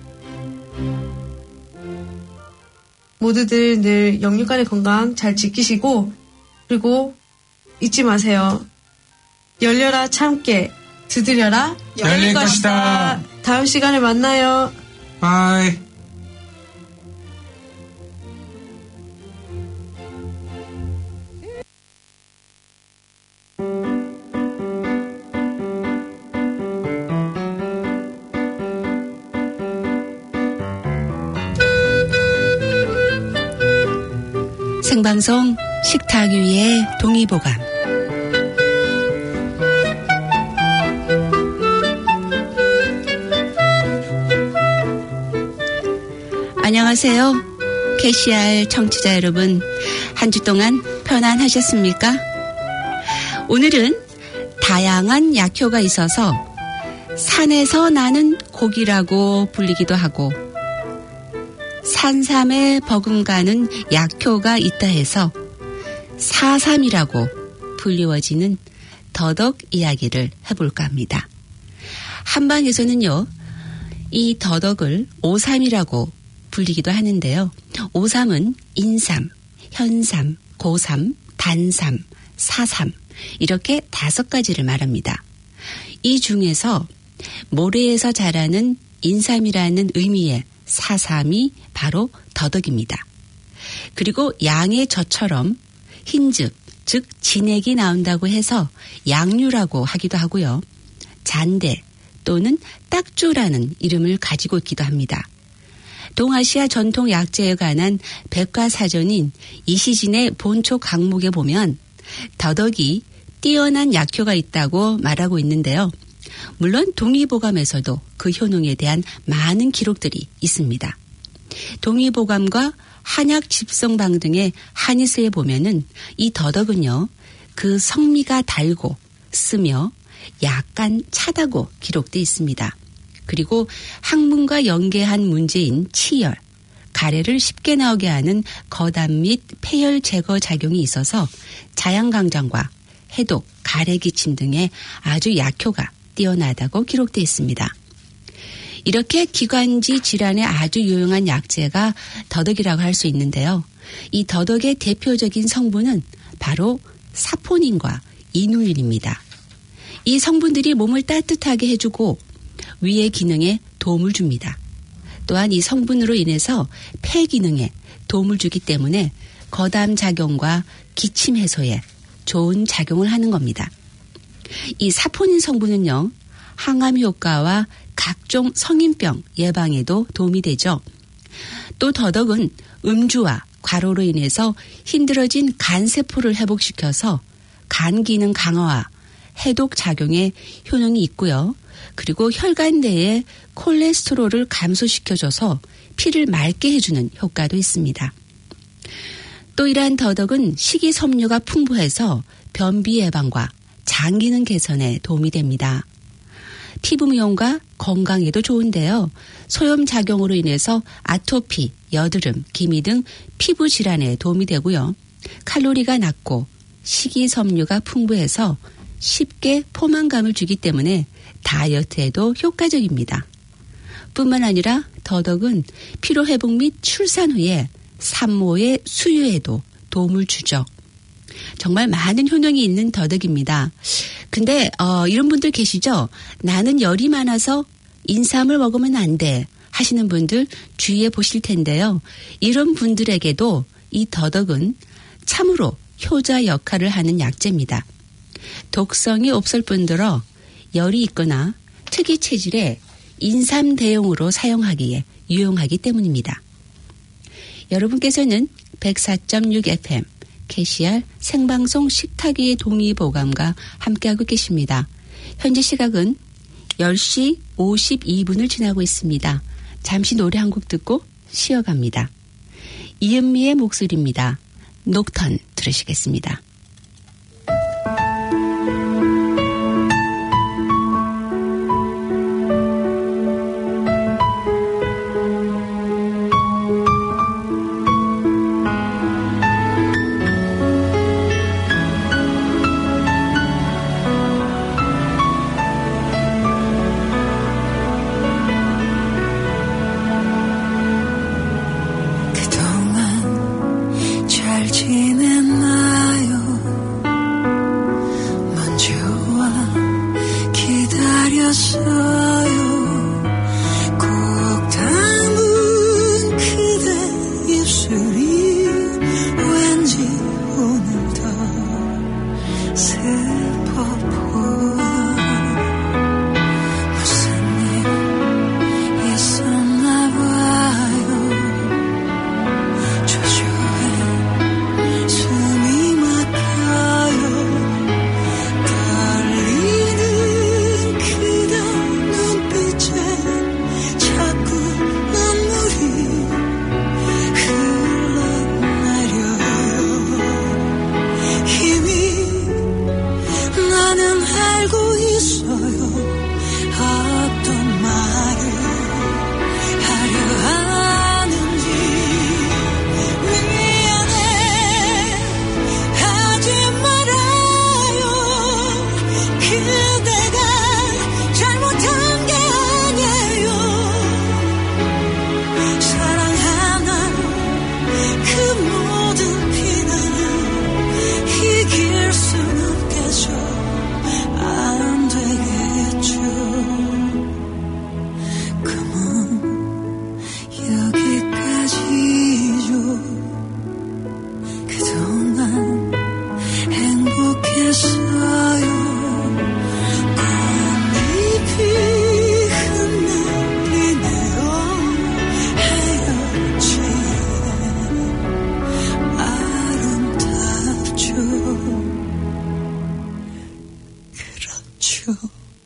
모두들 늘 영육간의 건강 잘 지키시고, 그리고 잊지 마세요. 열려라 참깨, 두드려라 열릴 것이다. 다음 시간에 만나요. 바이. 생방송 식탁 위의 동의보감. 안녕하세요. 케이씨알 청취자 여러분, 한 주 동안 편안하셨습니까? 오늘은 다양한 약효가 있어서 산에서 나는 고기라고 불리기도 하고, 산삼에 버금가는 약효가 있다 해서 사삼이라고 불리워지는 더덕 이야기를 해볼까 합니다. 한방에서는요, 이 더덕을 오삼이라고 불리기도 하는데요. 오삼은 인삼, 현삼, 고삼, 단삼, 사삼 이렇게 다섯 가지를 말합니다. 이 중에서 모래에서 자라는 인삼이라는 의미의 사삼이 바로 더덕입니다. 그리고 양의 젖처럼 흰즙, 즉 진액이 나온다고 해서 양류라고 하기도 하고요. 잔대 또는 딱주라는 이름을 가지고 있기도 합니다. 동아시아 전통 약재에 관한 백과사전인 이시진의 본초 강목에 보면 더덕이 뛰어난 약효가 있다고 말하고 있는데요. 물론 동의보감에서도 그 효능에 대한 많은 기록들이 있습니다. 동의보감과 한약집성방 등의 한의서에 보면은 이 더덕은요, 그 성미가 달고 쓰며 약간 차다고 기록되어 있습니다. 그리고 학문과 연계한 문제인 치열, 가래를 쉽게 나오게 하는 거담 및 폐열 제거 작용이 있어서 자양강장과 해독, 가래 기침 등의 아주 약효가 뛰어나다고 기록되어 있습니다. 이렇게 기관지 질환에 아주 유용한 약재가 더덕이라고 할 수 있는데요. 이 더덕의 대표적인 성분은 바로 사포닌과 이눌린입니다. 이 성분들이 몸을 따뜻하게 해주고 위의 기능에 도움을 줍니다. 또한 이 성분으로 인해서 폐 기능에 도움을 주기 때문에 거담 작용과 기침 해소에 좋은 작용을 하는 겁니다. 이 사포닌 성분은요, 항암 효과와 각종 성인병 예방에도 도움이 되죠. 또 더덕은 음주와 과로로 인해서 힘들어진 간세포를 회복시켜서 간 기능 강화와 해독 작용에 효능이 있고요. 그리고 혈관 내에 콜레스테롤을 감소시켜줘서 피를 맑게 해주는 효과도 있습니다. 또 이러한 더덕은 식이섬유가 풍부해서 변비 예방과 장 기능 개선에 도움이 됩니다. 피부 미용과 건강에도 좋은데요. 소염 작용으로 인해서 아토피, 여드름, 기미 등 피부 질환에 도움이 되고요. 칼로리가 낮고 식이섬유가 풍부해서 쉽게 포만감을 주기 때문에 다이어트에도 효과적입니다. 뿐만 아니라 더덕은 피로회복 및 출산 후에 산모의 수유에도 도움을 주죠. 정말 많은 효능이 있는 더덕입니다. 근데 어, 이런 분들 계시죠? 나는 열이 많아서 인삼을 먹으면 안 돼 하시는 분들 주의해 보실 텐데요. 이런 분들에게도 이 더덕은 참으로 효자 역할을 하는 약재입니다. 독성이 없을 뿐더러 열이 있거나 특이 체질에 인삼 대용으로 사용하기에 유용하기 때문입니다. 여러분께서는 백사 점 육 에프엠 케이씨알 생방송 식탁위의 동의보감과 함께하고 계십니다. 현재 시각은 열 시 오십이 분을 지나고 있습니다. 잠시 노래 한 곡 듣고 쉬어갑니다. 이은미의 목소리입니다. 녹턴 들으시겠습니다. 아름답죠. 멈춰.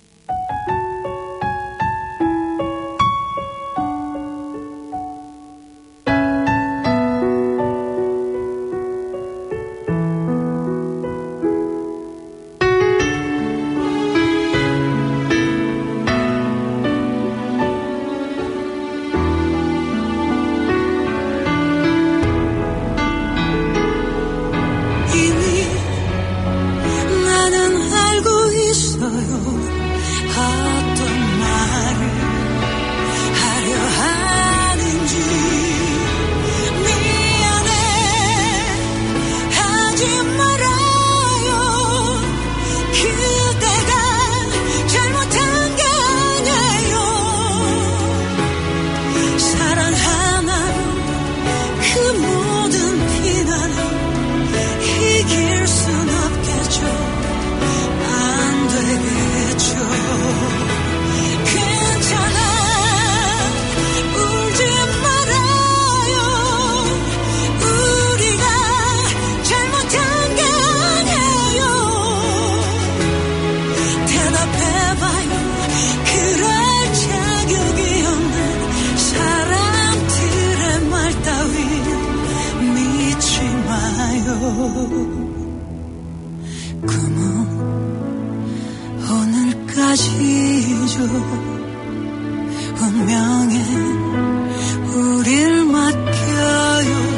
운명에 우릴 맡겨요.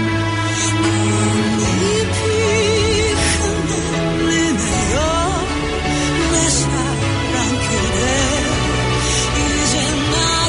꽃잎이 흔들리네요. 내 사랑 그래 이제 나를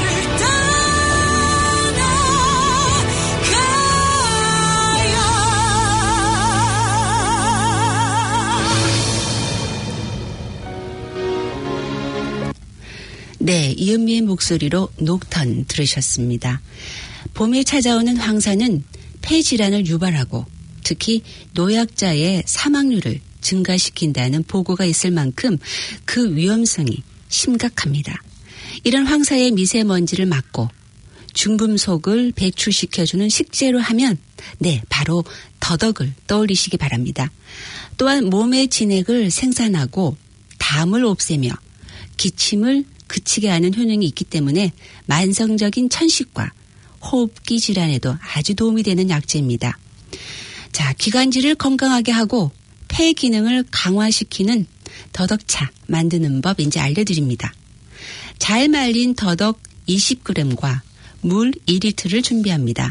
네, 이은미의 목소리로 녹턴 들으셨습니다. 봄에 찾아오는 황사는 폐질환을 유발하고 특히 노약자의 사망률을 증가시킨다는 보고가 있을 만큼 그 위험성이 심각합니다. 이런 황사의 미세먼지를 막고 중금속을 배출시켜주는 식재로 하면 네, 바로 더덕을 떠올리시기 바랍니다. 또한 몸의 진액을 생산하고 담을 없애며 기침을 그치게 하는 효능이 있기 때문에 만성적인 천식과 호흡기 질환에도 아주 도움이 되는 약재입니다. 자, 기관지를 건강하게 하고 폐 기능을 강화시키는 더덕차 만드는 법 이제 알려드립니다. 잘 말린 더덕 이십 그램과 물 이 리터를 준비합니다.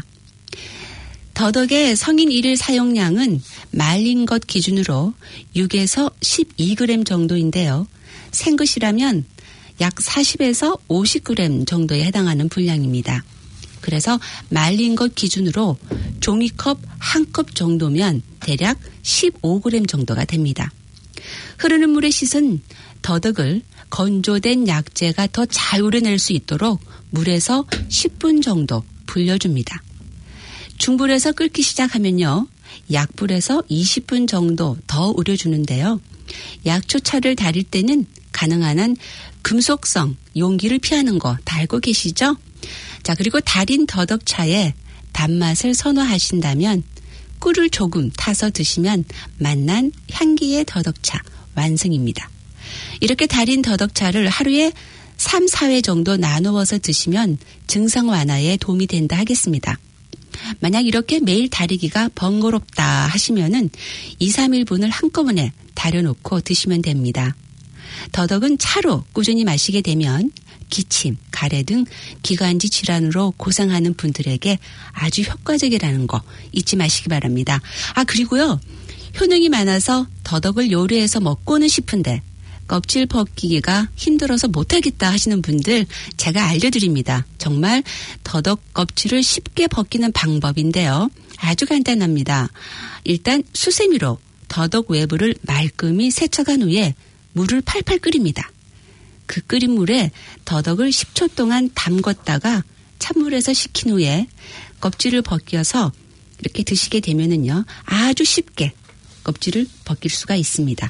더덕의 성인 일 일 사용량은 말린 것 기준으로 육에서 십이 그램 정도인데요. 생것이라면 약 사십에서 오십 그램 정도에 해당하는 분량입니다. 그래서 말린 것 기준으로 종이컵 한 컵 정도면 대략 십오 그램 정도가 됩니다. 흐르는 물에 씻은 더덕을 건조된 약재가 더 잘 우려낼 수 있도록 물에서 십 분 정도 불려줍니다. 중불에서 끓기 시작하면요. 약불에서 이십 분 정도 더 우려주는데요. 약초차를 달일 때는 가능한 한 금속성 용기를 피하는 거 다 알고 계시죠? 자, 그리고 달인 더덕차에 단맛을 선호하신다면 꿀을 조금 타서 드시면 맛난 향기의 더덕차 완성입니다. 이렇게 달인 더덕차를 하루에 삼, 사 회 정도 나누어서 드시면 증상 완화에 도움이 된다 하겠습니다. 만약 이렇게 매일 다리기가 번거롭다 하시면은 이, 삼 일분을 한꺼번에 다려놓고 드시면 됩니다. 더덕은 차로 꾸준히 마시게 되면 기침, 가래 등 기관지 질환으로 고생하는 분들에게 아주 효과적이라는 거 잊지 마시기 바랍니다. 아, 그리고요. 효능이 많아서 더덕을 요리해서 먹고는 싶은데 껍질 벗기기가 힘들어서 못하겠다 하시는 분들 제가 알려드립니다. 정말 더덕 껍질을 쉽게 벗기는 방법인데요. 아주 간단합니다. 일단 수세미로 더덕 외부를 말끔히 세척한 후에 물을 팔팔 끓입니다. 그 끓인 물에 더덕을 십 초 동안 담궜다가 찬물에서 식힌 후에 껍질을 벗겨서 이렇게 드시게 되면은요, 아주 쉽게 껍질을 벗길 수가 있습니다.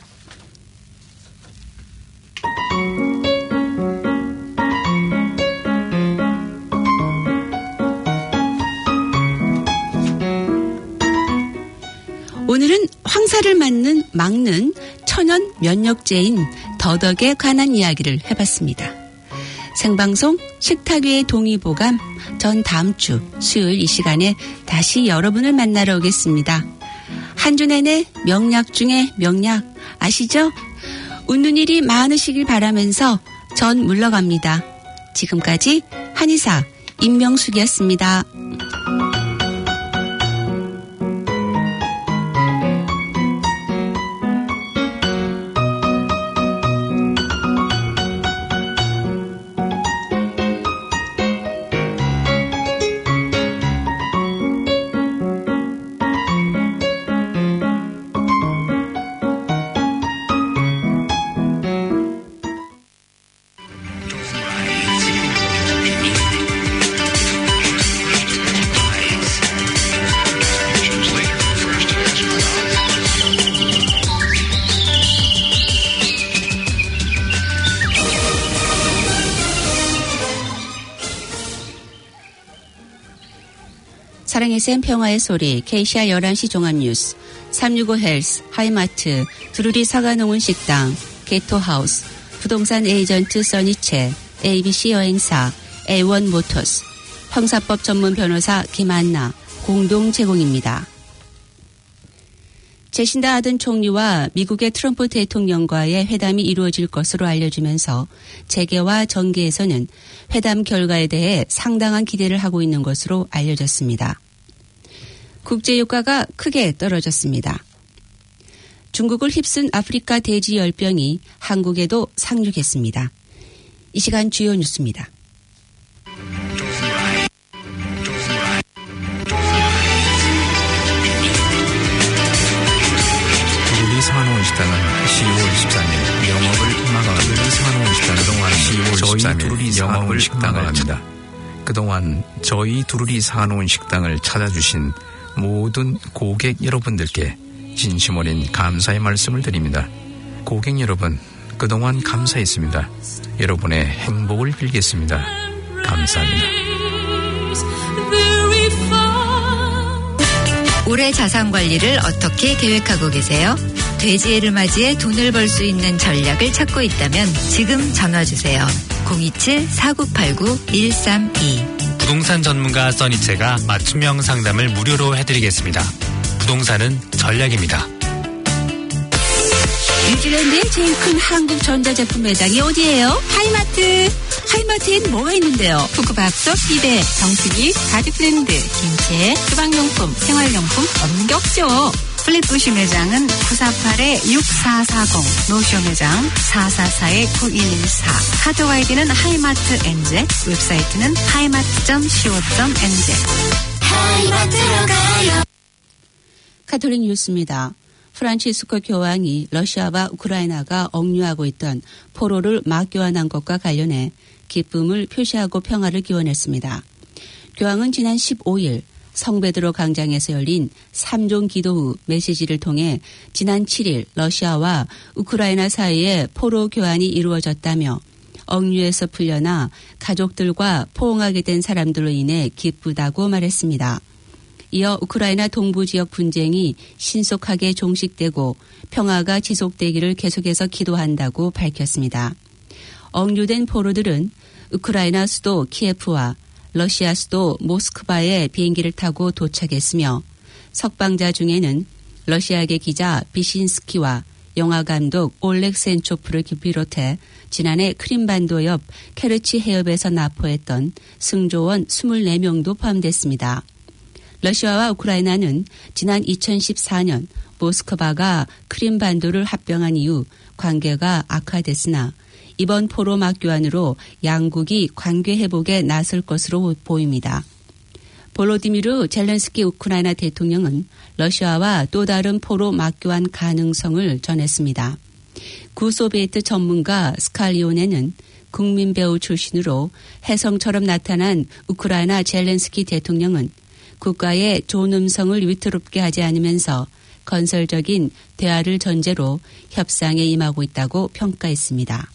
오늘은 황사를 막는, 막는 천연 면역제인 더덕에 관한 이야기를 해봤습니다. 생방송 식탁 위의 동의보감 전 다음 주 수요일 이 시간에 다시 여러분을 만나러 오겠습니다. 한 주 내내 명약 중에 명약 아시죠? 웃는 일이 많으시길 바라면서 전 물러갑니다. 지금까지 한의사 임명숙이었습니다. 사랑의 샘 평화의 소리 케이씨알 열한 시 종합뉴스 삼육오 헬스 하이마트 두루리 사과농원 식당 게토하우스 부동산 에이전트 써니체 에이비씨 여행사 에이원 모터스 형사법 전문 변호사 김한나 공동 제공입니다. 제신다 아든 총리와 미국의 트럼프 대통령과의 회담이 이루어질 것으로 알려지면서 재계와 정계에서는 회담 결과에 대해 상당한 기대를 하고 있는 것으로 알려졌습니다. 국제유가가 크게 떨어졌습니다. 중국을 휩쓴 아프리카 돼지 열병이 한국에도 상륙했습니다. 이 시간 주요 뉴스입니다. 두루리 상한원 식당은 시월 십삼일 영업을 마감합니다. 상한원 식당은 그동안 시월 십삼일 영업을 마감합니다. 그동안 저희 두루리 상한원 식당을 찾아주신 모든 고객 여러분들께 진심 어린 감사의 말씀을 드립니다. 고객 여러분, 그동안 감사했습니다. 여러분의 행복을 빌겠습니다. 감사합니다. 올해 자산 관리를 어떻게 계획하고 계세요? 돼지해를 맞이해 돈을 벌 수 있는 전략을 찾고 있다면 지금 전화 주세요. 공이칠 사구팔구 일삼이 부동산 전문가 써니체가 맞춤형 상담을 무료로 해드리겠습니다. 부동산은 전략입니다. 뉴질랜드의 제일 큰 한국 전자제품 매장이 어디예요? 하이마트. 하이마트엔 뭐가 있는데요? 푸크밥솥, 비데, 정수기, 바디브랜드, 김치, 주방용품, 생활용품 없는 게 없죠. 플립부시 매장은 구사팔 육사사공, 노쇼 매장 사사사 구일일사, 카드 와이디는 하이마트 엔제, 웹사이트는 하이마트 닷 씨오 닷 엔제. 하이마트로 가요. 카톨릭 뉴스입니다. 프란치스코 교황이 러시아와 우크라이나가 억류하고 있던 포로를 맞교환한 것과 관련해 기쁨을 표시하고 평화를 기원했습니다. 교황은 지난 십오일 성베드로 광장에서 열린 삼종 기도 후 메시지를 통해 지난 칠일 러시아와 우크라이나 사이에 포로 교환이 이루어졌다며 억류에서 풀려나 가족들과 포옹하게 된 사람들로 인해 기쁘다고 말했습니다. 이어 우크라이나 동부 지역 분쟁이 신속하게 종식되고 평화가 지속되기를 계속해서 기도한다고 밝혔습니다. 억류된 포로들은 우크라이나 수도 키예프와 러시아 수도 모스크바에 비행기를 타고 도착했으며 석방자 중에는 러시아계 기자 비신스키와 영화감독 올렉 센초프를 비롯해 지난해 크림반도 옆 케르치 해협에서 납포했던 승조원 이십사 명도 포함됐습니다. 러시아와 우크라이나는 지난 이천십사년 모스크바가 크림반도를 합병한 이후 관계가 악화됐으나 이번 포로 맞교환으로 양국이 관계 회복에 나설 것으로 보입니다. 볼로디미르 젤렌스키 우크라이나 대통령은 러시아와 또 다른 포로 맞교환 가능성을 전했습니다. 구소비에트 전문가 스칼리오네는 국민 배우 출신으로 혜성처럼 나타난 우크라이나 젤렌스키 대통령은 국가의 좋은 음성을 위태롭게 하지 않으면서 건설적인 대화를 전제로 협상에 임하고 있다고 평가했습니다.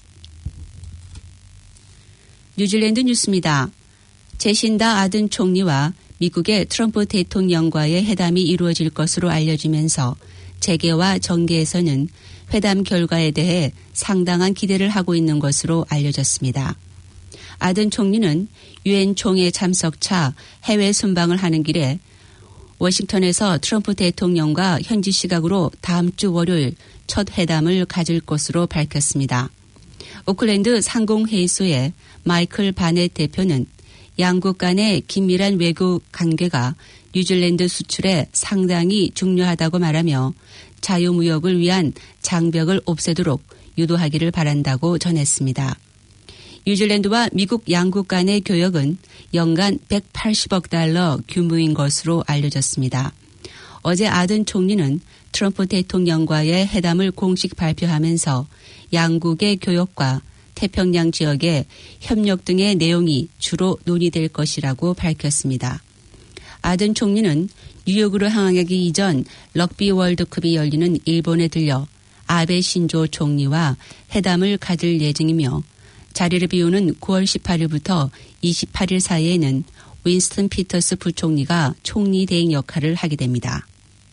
뉴질랜드 뉴스입니다. 제신다 아든 총리와 미국의 트럼프 대통령과의 회담이 이루어질 것으로 알려지면서 재계와 정계에서는 회담 결과에 대해 상당한 기대를 하고 있는 것으로 알려졌습니다. 아든 총리는 유엔 총회 참석차 해외 순방을 하는 길에 워싱턴에서 트럼프 대통령과 현지 시각으로 다음 주 월요일 첫 회담을 가질 것으로 밝혔습니다. 오클랜드 상공회의소의 마이클 바넷 대표는 양국 간의 긴밀한 외교 관계가 뉴질랜드 수출에 상당히 중요하다고 말하며 자유무역을 위한 장벽을 없애도록 유도하기를 바란다고 전했습니다. 뉴질랜드와 미국 양국 간의 교역은 연간 백팔십억 달러 규모인 것으로 알려졌습니다. 어제 아든 총리는 트럼프 대통령과의 회담을 공식 발표하면서 양국의 교역과 태평양 지역의 협력 등의 내용이 주로 논의될 것이라고 밝혔습니다. 아든 총리는 뉴욕으로 향하기 이전 럭비 월드컵이 열리는 일본에 들려 아베 신조 총리와 회담을 가질 예정이며 자리를 비우는 구월 십팔일부터 이십팔일 사이에는 윈스턴 피터스 부총리가 총리 대행 역할을 하게 됩니다.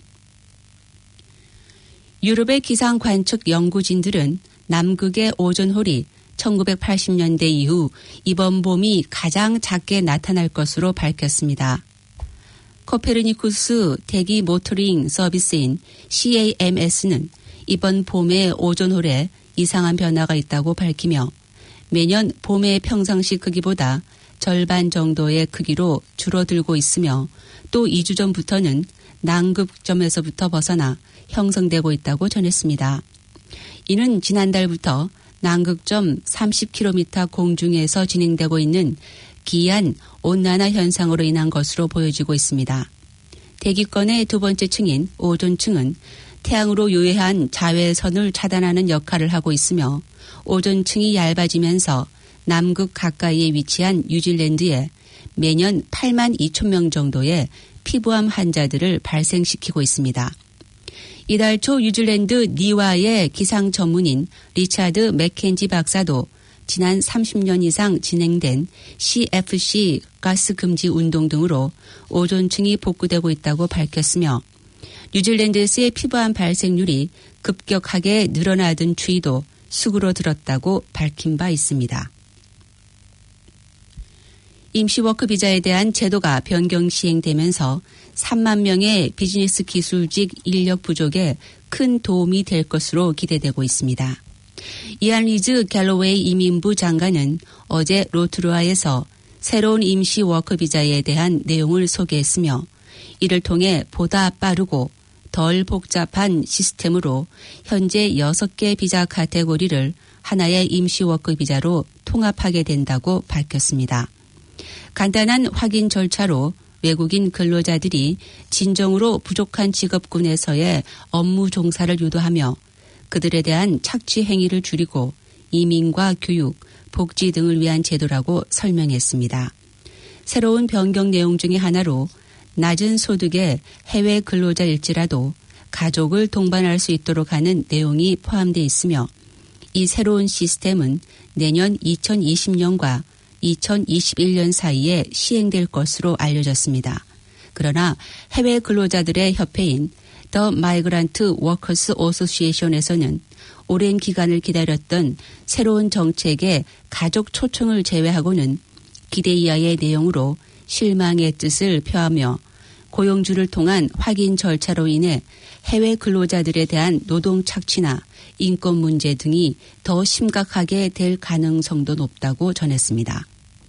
유럽의 기상 관측 연구진들은 남극의 오존홀이 천구백팔십 년대 이후 이번 봄이 가장 작게 나타날 것으로 밝혔습니다. 코페르니쿠스 대기 모니터링 서비스인 씨에이엠에스는 이번 봄에 오존홀에 이상한 변화가 있다고 밝히며 매년 봄의 평상시 크기보다 절반 정도의 크기로 줄어들고 있으며 또 이 주 전부터는 남극점에서부터 벗어나 형성되고 있다고 전했습니다. 이는 지난달부터 남극점 삼십 킬로미터 공중에서 진행되고 있는 기이한 온난화 현상으로 인한 것으로 보여지고 있습니다. 대기권의 두 번째 층인 오존층은 태양으로 요해한 자외선을 차단하는 역할을 하고 있으며 오존층이 얇아지면서 남극 가까이에 위치한 뉴질랜드에 매년 팔만 이천 명 정도의 피부암 환자들을 발생시키고 있습니다. 이달 초 뉴질랜드 니와의 기상 전문인 리차드 맥켄지 박사도 지난 삼십 년 이상 진행된 씨에프씨 가스 금지 운동 등으로 오존층이 복구되고 있다고 밝혔으며 뉴질랜드에서의 피부암 발생률이 급격하게 늘어나던 추이도 수그러들었다고 밝힌 바 있습니다. 임시워크 비자에 대한 제도가 변경 시행되면서 삼만 명의 비즈니스 기술직 인력 부족에 큰 도움이 될 것으로 기대되고 있습니다. 이안 리즈 갤로웨이 이민부 장관은 어제 로투루아에서 새로운 임시워크 비자에 대한 내용을 소개했으며 이를 통해 보다 빠르고 덜 복잡한 시스템으로 현재 여섯 개 비자 카테고리를 하나의 임시워크 비자로 통합하게 된다고 밝혔습니다. 간단한 확인 절차로 외국인 근로자들이 진정으로 부족한 직업군에서의 업무 종사를 유도하며 그들에 대한 착취 행위를 줄이고 이민과 교육, 복지 등을 위한 제도라고 설명했습니다. 새로운 변경 내용 중의 하나로 낮은 소득의 해외 근로자일지라도 가족을 동반할 수 있도록 하는 내용이 포함되어 있으며 이 새로운 시스템은 내년 이천이십 년과 이천이십일 년 사이에 시행될 것으로 알려졌습니다. 그러나 해외 근로자들의 협회인 The Migrant Workers Association에서는 오랜 기간을 기다렸던 새로운 정책의 가족 초청을 제외하고는 기대 이하의 내용으로 실망의 뜻을 표하며 고용주를 통한 확인 절차로 인해 해외 근로자들에 대한 노동 착취나 인권 문제 등이 더 심각하게 될 가능성도 높다고 전했습니다.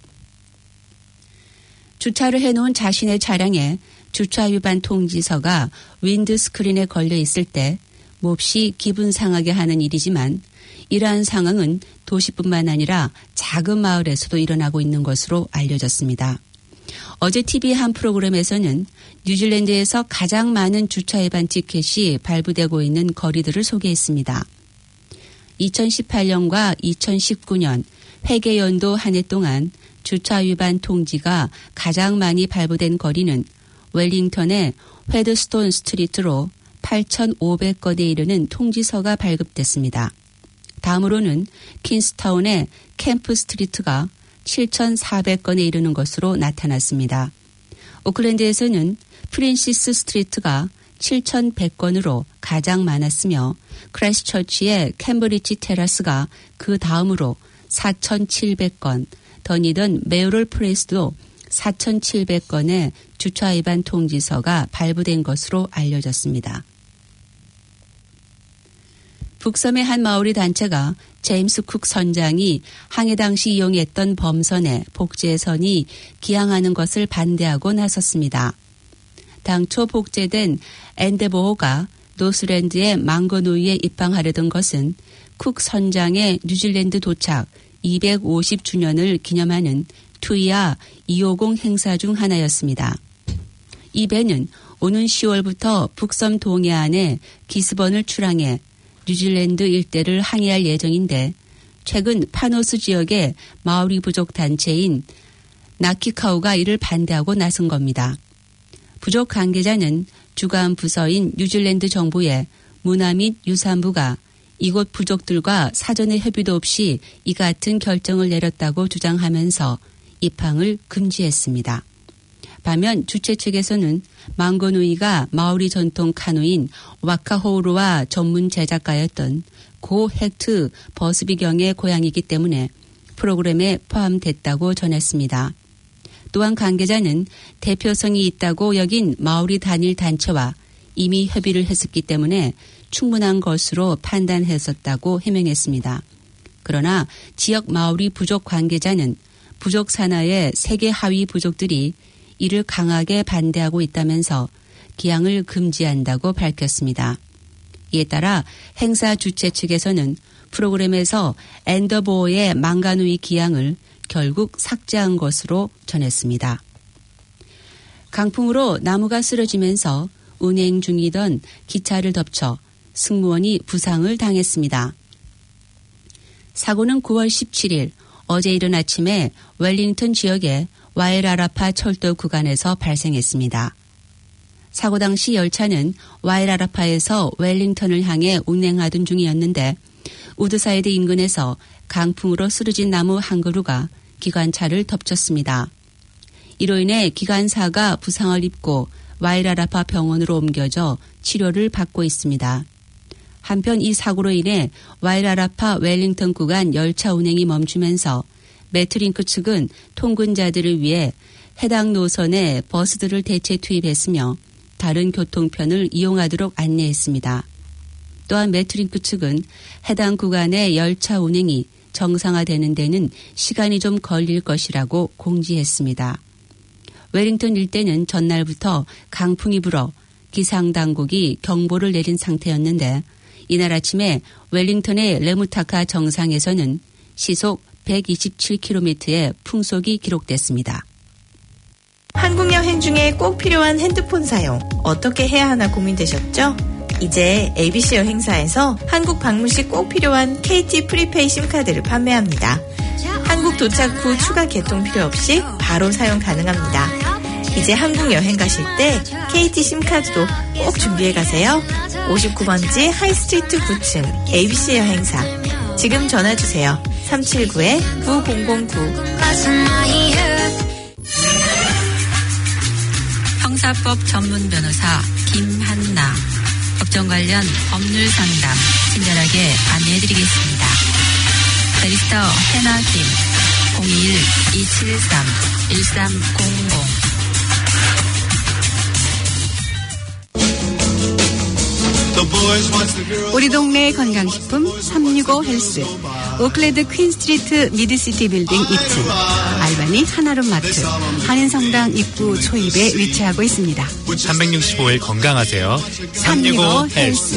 주차를 해놓은 자신의 차량에 주차 위반 통지서가 윈드스크린에 걸려 있을 때 몹시 기분 상하게 하는 일이지만 이러한 상황은 도시뿐만 아니라 작은 마을에서도 일어나고 있는 것으로 알려졌습니다. 어제 티비 한 프로그램에서는 뉴질랜드에서 가장 많은 주차 위반 티켓이 발부되고 있는 거리들을 소개했습니다. 이천십팔 년과 이천십구 년 회계연도 한 해 동안 주차 위반 통지가 가장 많이 발부된 거리는 웰링턴의 헤드스톤 스트리트로 팔천오백 건에 이르는 통지서가 발급됐습니다. 다음으로는 킨스타운의 캠프 스트리트가 칠천사백 건에 이르는 것으로 나타났습니다. 오클랜드에서는 프랜시스 스트리트가 칠천백 건으로 가장 많았으며 크라이스트처치의 캠브리지 테라스가 그 다음으로 사천칠백 건, 더니던 메요럴 프레스도 사천칠백 건의 주차 위반 통지서가 발부된 것으로 알려졌습니다. 북섬의 한 마오리 단체가 제임스 쿡 선장이 항해 당시 이용했던 범선에 복제선이 기항하는 것을 반대하고 나섰습니다. 당초 복제된 엔데보호가 노스랜드의 망거누이에 입항하려던 것은 쿡 선장의 뉴질랜드 도착 이백오십 주년을 기념하는 투이아 이백오십 행사 중 하나였습니다. 이 배는 오는 시월부터 북섬 동해안의 기스번을 출항해 뉴질랜드 일대를 항해할 예정인데 최근 파노스 지역의 마오리 부족 단체인 나키카우가 이를 반대하고 나선 겁니다. 부족 관계자는 주간 부서인 뉴질랜드 정부의 문화 및 유산부가 이곳 부족들과 사전의 협의도 없이 이 같은 결정을 내렸다고 주장하면서 입항을 금지했습니다. 반면 주최 측에서는 망고누이가 마오리 전통 카누인 와카호우루와 전문 제작가였던 고 헥트 버스비경의 고향이기 때문에 프로그램에 포함됐다고 전했습니다. 또한 관계자는 대표성이 있다고 여긴 마오리 단일 단체와 이미 협의를 했었기 때문에 충분한 것으로 판단했었다고 해명했습니다. 그러나 지역 마오리 부족 관계자는 부족 산하의 세계 하위 부족들이 이를 강하게 반대하고 있다면서 기항을 금지한다고 밝혔습니다. 이에 따라 행사 주최 측에서는 프로그램에서 엔더보어의 망가누이 기항을 결국 삭제한 것으로 전했습니다. 강풍으로 나무가 쓰러지면서 운행 중이던 기차를 덮쳐 승무원이 부상을 당했습니다. 사고는 구월 십칠일 어제 이른 아침에 웰링턴 지역의 와이라라파 철도 구간에서 발생했습니다. 사고 당시 열차는 와이라라파에서 웰링턴을 향해 운행하던 중이었는데 우드사이드 인근에서 강풍으로 쓰러진 나무 한 그루가 기관차를 덮쳤습니다. 이로 인해 기관사가 부상을 입고 와이라라파 병원으로 옮겨져 치료를 받고 있습니다. 한편 이 사고로 인해 와이라라파 웰링턴 구간 열차 운행이 멈추면서 매트링크 측은 통근자들을 위해 해당 노선에 버스들을 대체 투입했으며 다른 교통편을 이용하도록 안내했습니다. 또한 매트링크 측은 해당 구간의 열차 운행이 정상화되는 데는 시간이 좀 걸릴 것이라고 공지했습니다. 웰링턴 일대는 전날부터 강풍이 불어 기상당국이 경보를 내린 상태였는데 이날 아침에 웰링턴의 레무타카 정상에서는 시속 백이십칠 킬로미터의 풍속이 기록됐습니다. 한국 여행 중에 꼭 필요한 핸드폰 사용 어떻게 해야 하나 고민되셨죠? 이제 에이비씨 여행사에서 한국 방문 시 꼭 필요한 케이티 프리페이 심카드를 판매합니다. 한국 도착 후 추가 개통 필요 없이 바로 사용 가능합니다. 이제 한국 여행 가실 때 케이티 심카드도 꼭 준비해 가세요. 오십구 번지 하이스트리트 구 층 에이비씨 여행사. 지금 전화 주세요. 삼칠구 구공공구. 형사법 전문 변호사 김한나. 법정 관련 법률 상담 친절하게 안내해드리겠습니다. 바리스타 해나 김 공이일 이칠삼 일삼공공. 우리 동네 건강식품 삼육오 헬스 오클랜드 퀸스트리트 미드시티 빌딩 이 층 알바니 하나룸 마트 한인성당 입구 초입에 위치하고 있습니다. 삼백육십오 일 건강하세요. 삼육오 헬스.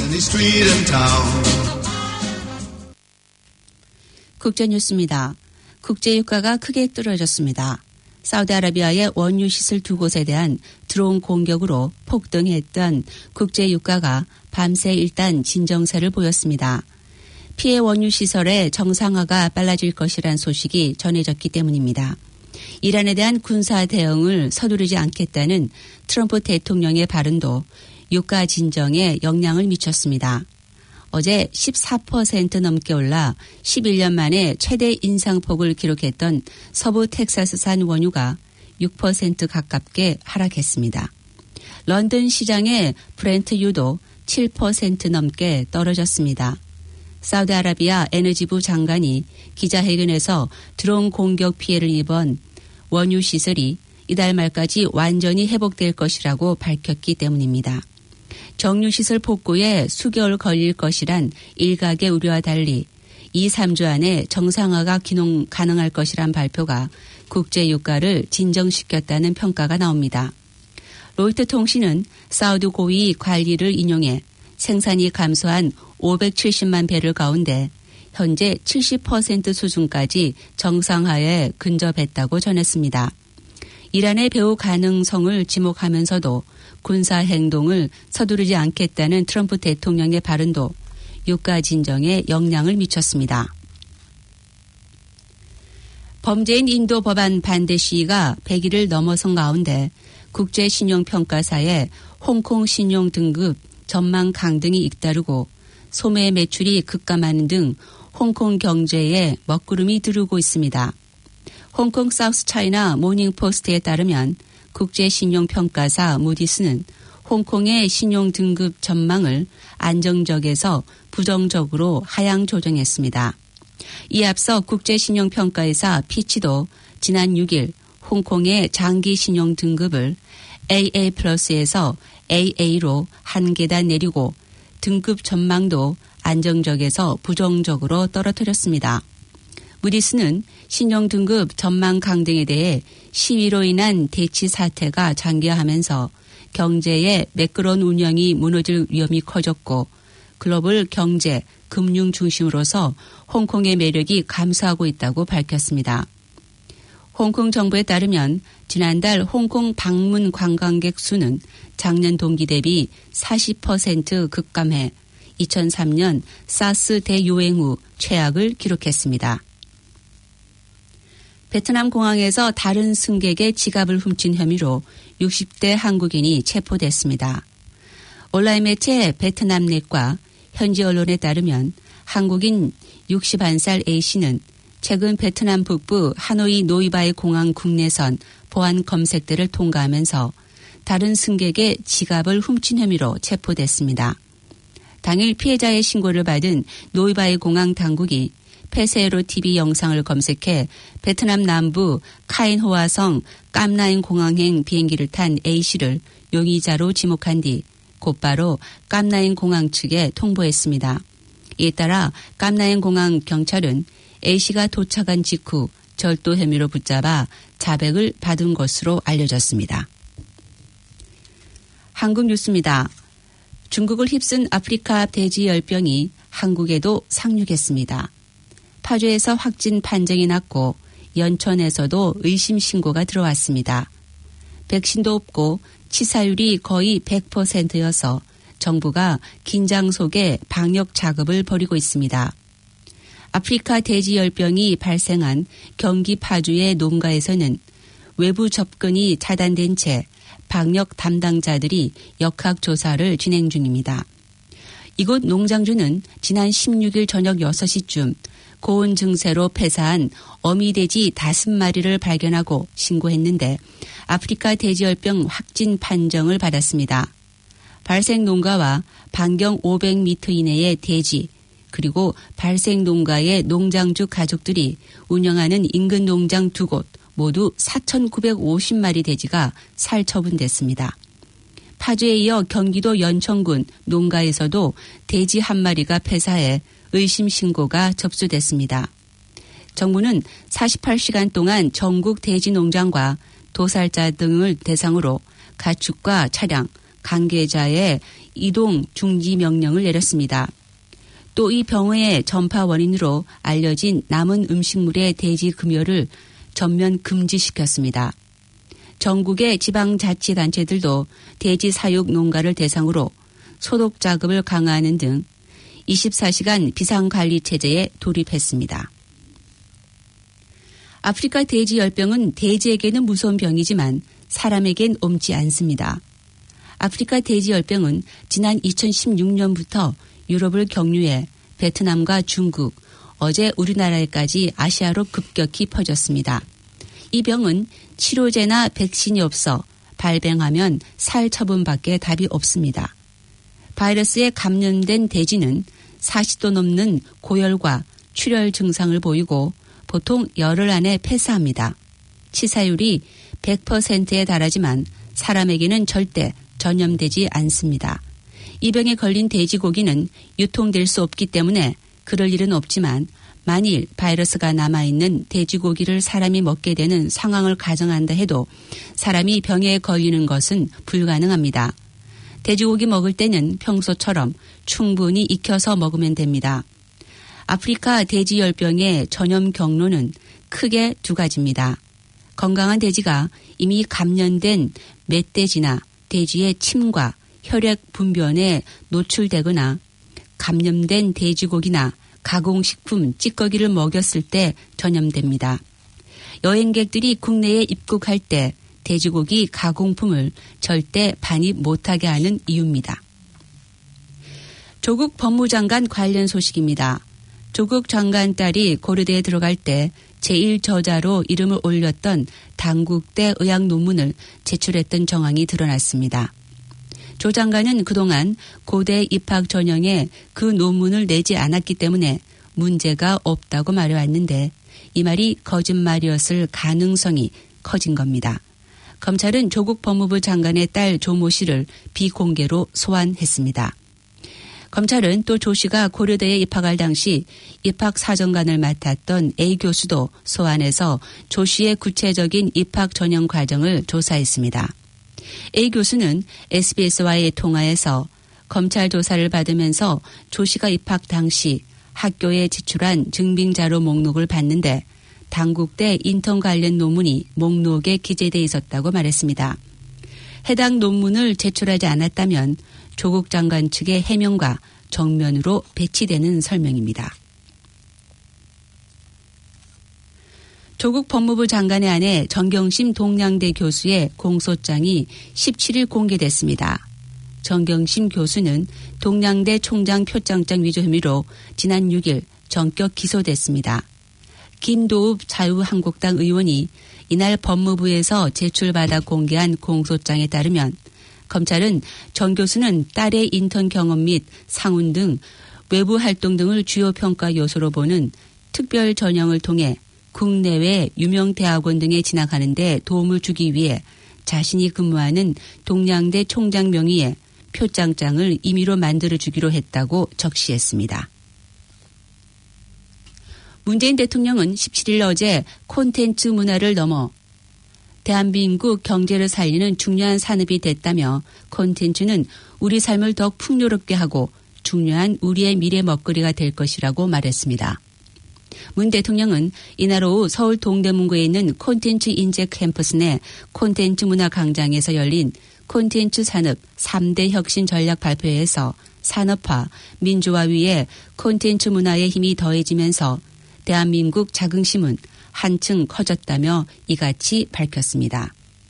국제뉴스입니다. 국제유가가 크게 떨어졌습니다. 사우디아라비아의 원유 시설 두 곳에 대한 드론 공격으로 폭등했던 국제유가가 밤새 일단 진정세를 보였습니다. 피해 원유 시설의 정상화가 빨라질 것이란 소식이 전해졌기 때문입니다. 이란에 대한 군사 대응을 서두르지 않겠다는 트럼프 대통령의 발언도 유가 진정에 영향을 미쳤습니다. 어제 십사 퍼센트 넘게 올라 십일 년 만에 최대 인상폭을 기록했던 서부 텍사스산 원유가 육 퍼센트 가깝게 하락했습니다. 런던 시장의 브렌트유도 칠 퍼센트 넘게 떨어졌습니다. 사우디아라비아 에너지부 장관이 기자회견에서 드론 공격 피해를 입은 원유 시설이 이달 말까지 완전히 회복될 것이라고 밝혔기 때문입니다. 정유시설 복구에 수개월 걸릴 것이란 일각의 우려와 달리 이, 삼 주 안에 정상화가 기능 가능할 것이란 발표가 국제 유가를 진정시켰다는 평가가 나옵니다. 로이터 통신은 사우디 고위 관리를 인용해 생산이 감소한 오백칠십만 배럴 가운데 현재 칠십 퍼센트 수준까지 정상화에 근접했다고 전했습니다. 이란의 배후 가능성을 지목하면서도 군사 행동을 서두르지 않겠다는 트럼프 대통령의 발언도 유가 진정에 영향을 미쳤습니다. 범죄인 인도 법안 반대 시위가 백 일을 넘어선 가운데 국제신용평가사의 홍콩 신용 등급 전망 강등이 잇따르고 소매 매출이 급감하는 등 홍콩 경제에 먹구름이 두르고 있습니다. 홍콩 사우스 차이나 모닝포스트에 따르면 국제신용평가사 무디스는 홍콩의 신용 등급 전망을 안정적에서 부정적으로 하향 조정했습니다. 이에 앞서 국제신용평가회사 피치도 지난 육 일 홍콩의 장기 신용 등급을 에이에이 플러스에서 에이에이로 한 계단 내리고 등급 전망도 안정적에서 부정적으로 떨어뜨렸습니다. 무디스는 신용 등급 전망 강등에 대해 시위로 인한 대치 사태가 장기화하면서 경제의 매끄러운 운영이 무너질 위험이 커졌고 글로벌 경제, 금융 중심으로서 홍콩의 매력이 감소하고 있다고 밝혔습니다. 홍콩 정부에 따르면 지난달 홍콩 방문 관광객 수는 작년 동기 대비 사십 퍼센트 급감해 이천삼 년 사스 대유행 후 최악을 기록했습니다. 베트남 공항에서 다른 승객의 지갑을 훔친 혐의로 육십 대 한국인이 체포됐습니다. 온라인 매체 베트남넷과 현지 언론에 따르면 한국인 육십일 살 A씨는 최근 베트남 북부 하노이 노이바이 공항 국내선 보안 검색대를 통과하면서 다른 승객의 지갑을 훔친 혐의로 체포됐습니다. 당일 피해자의 신고를 받은 노이바이 공항 당국이 페세로 티비 영상을 검색해 베트남 남부 카인호아성 깜나인 공항행 비행기를 탄 A씨를 용의자로 지목한 뒤 곧바로 깜나인 공항 측에 통보했습니다. 이에 따라 깜나인 공항 경찰은 A씨가 도착한 직후 절도 혐의로 붙잡아 자백을 받은 것으로 알려졌습니다. 한국 뉴스입니다. 중국을 휩쓴 아프리카 돼지열병이 한국에도 상륙했습니다. 파주에서 확진 판정이 났고 연천에서도 의심 신고가 들어왔습니다. 백신도 없고 치사율이 거의 백 퍼센트여서 정부가 긴장 속에 방역 작업을 벌이고 있습니다. 아프리카 돼지열병이 발생한 경기 파주의 농가에서는 외부 접근이 차단된 채 방역 담당자들이 역학조사를 진행 중입니다. 이곳 농장주는 지난 십육 일 저녁 여섯 시쯤 고온 증세로 폐사한 어미돼지 다섯 마리를 발견하고 신고했는데 아프리카 돼지열병 확진 판정을 받았습니다. 발생 농가와 반경 오백 미터 이내의 돼지 그리고 발생 농가의 농장주 가족들이 운영하는 인근 농장 두 곳 모두 사천구백오십 마리 돼지가 살처분됐습니다. 파주에 이어 경기도 연천군 농가에서도 돼지 한 마리가 폐사해 의심 신고가 접수됐습니다. 정부는 사십팔 시간 동안 전국 돼지 농장과 도살자 등을 대상으로 가축과 차량, 관계자의 이동 중지 명령을 내렸습니다. 또 이 병의 전파 원인으로 알려진 남은 음식물의 돼지 금요를 전면 금지시켰습니다. 전국의 지방자치단체들도 돼지 사육 농가를 대상으로 소독 작업을 강화하는 등 이십사 시간 비상관리 체제에 돌입했습니다. 아프리카 돼지열병은 돼지에게는 무서운 병이지만 사람에겐 옮지 않습니다. 아프리카 돼지열병은 지난 이천십육 년부터 유럽을 경유해 베트남과 중국, 어제 우리나라에까지 아시아로 급격히 퍼졌습니다. 이 병은 치료제나 백신이 없어 발병하면 살 처분밖에 답이 없습니다. 바이러스에 감염된 돼지는 사십 도 넘는 고열과 출혈 증상을 보이고 보통 열흘 안에 폐사합니다. 치사율이 백 퍼센트에 달하지만 사람에게는 절대 전염되지 않습니다. 이 병에 걸린 돼지고기는 유통될 수 없기 때문에 그럴 일은 없지만 만일 바이러스가 남아있는 돼지고기를 사람이 먹게 되는 상황을 가정한다 해도 사람이 병에 걸리는 것은 불가능합니다. 돼지고기 먹을 때는 평소처럼 충분히 익혀서 먹으면 됩니다. 아프리카 돼지열병의 전염 경로는 크게 두 가지입니다. 건강한 돼지가 이미 감염된 멧돼지나 돼지의 침과 혈액 분변에 노출되거나 감염된 돼지고기나 가공식품 찌꺼기를 먹였을 때 전염됩니다. 여행객들이 국내에 입국할 때 돼지고기 가공품을 절대 반입 못하게 하는 이유입니다. 조국 법무장관 관련 소식입니다. 조국 장관 딸이 고려대에 들어갈 때 제일 저자로 이름을 올렸던 당국대 의학 논문을 제출했던 정황이 드러났습니다. 조 장관은 그동안 고대 입학 전형에 그 논문을 내지 않았기 때문에 문제가 없다고 말해왔는데 이 말이 거짓말이었을 가능성이 커진 겁니다. 검찰은 조국 법무부 장관의 딸 조모 씨를 비공개로 소환했습니다. 검찰은 또 조 씨가 고려대에 입학할 당시 입학 사정관을 맡았던 A 교수도 소환해서 조 씨의 구체적인 입학 전형 과정을 조사했습니다. A 교수는 에스비에스와의 통화에서 검찰 조사를 받으면서 조 씨가 입학 당시 학교에 제출한 증빙자료 목록을 봤는데 당국대 인턴 관련 논문이 목록에 기재돼 있었다고 말했습니다. 해당 논문을 제출하지 않았다면 조국 장관 측의 해명과 정면으로 배치되는 설명입니다. 조국 법무부 장관의 아내 정경심 동양대 교수의 공소장이 십칠 일 공개됐습니다. 정경심 교수는 동양대 총장 표창장 위조 혐의로 지난 육 일 전격 기소됐습니다. 김도읍 자유한국당 의원이 이날 법무부에서 제출받아 공개한 공소장에 따르면 검찰은 정 교수는 딸의 인턴 경험 및 상훈 등 외부 활동 등을 주요 평가 요소로 보는 특별 전형을 통해 국내외 유명 대학원 등에 진학하는 데 도움을 주기 위해 자신이 근무하는 동양대 총장 명의의 표창장을 임의로 만들어주기로 했다고 적시했습니다. 문재인 대통령은 십칠 일 어제 콘텐츠 문화를 넘어 대한민국 경제를 살리는 중요한 산업이 됐다며 콘텐츠는 우리 삶을 더 풍요롭게 하고 중요한 우리의 미래 먹거리가 될 것이라고 말했습니다. 문 대통령은 이날 오후 서울 동대문구에 있는 콘텐츠 인재 캠퍼스 내 콘텐츠 문화 광장에서 열린 콘텐츠 산업 삼 대 혁신 전략 발표회에서 산업화, 민주화 위에 콘텐츠 문화의 힘이 더해지면서 대한민국 자긍심은 한층 커졌다며 이같이 밝혔습니다.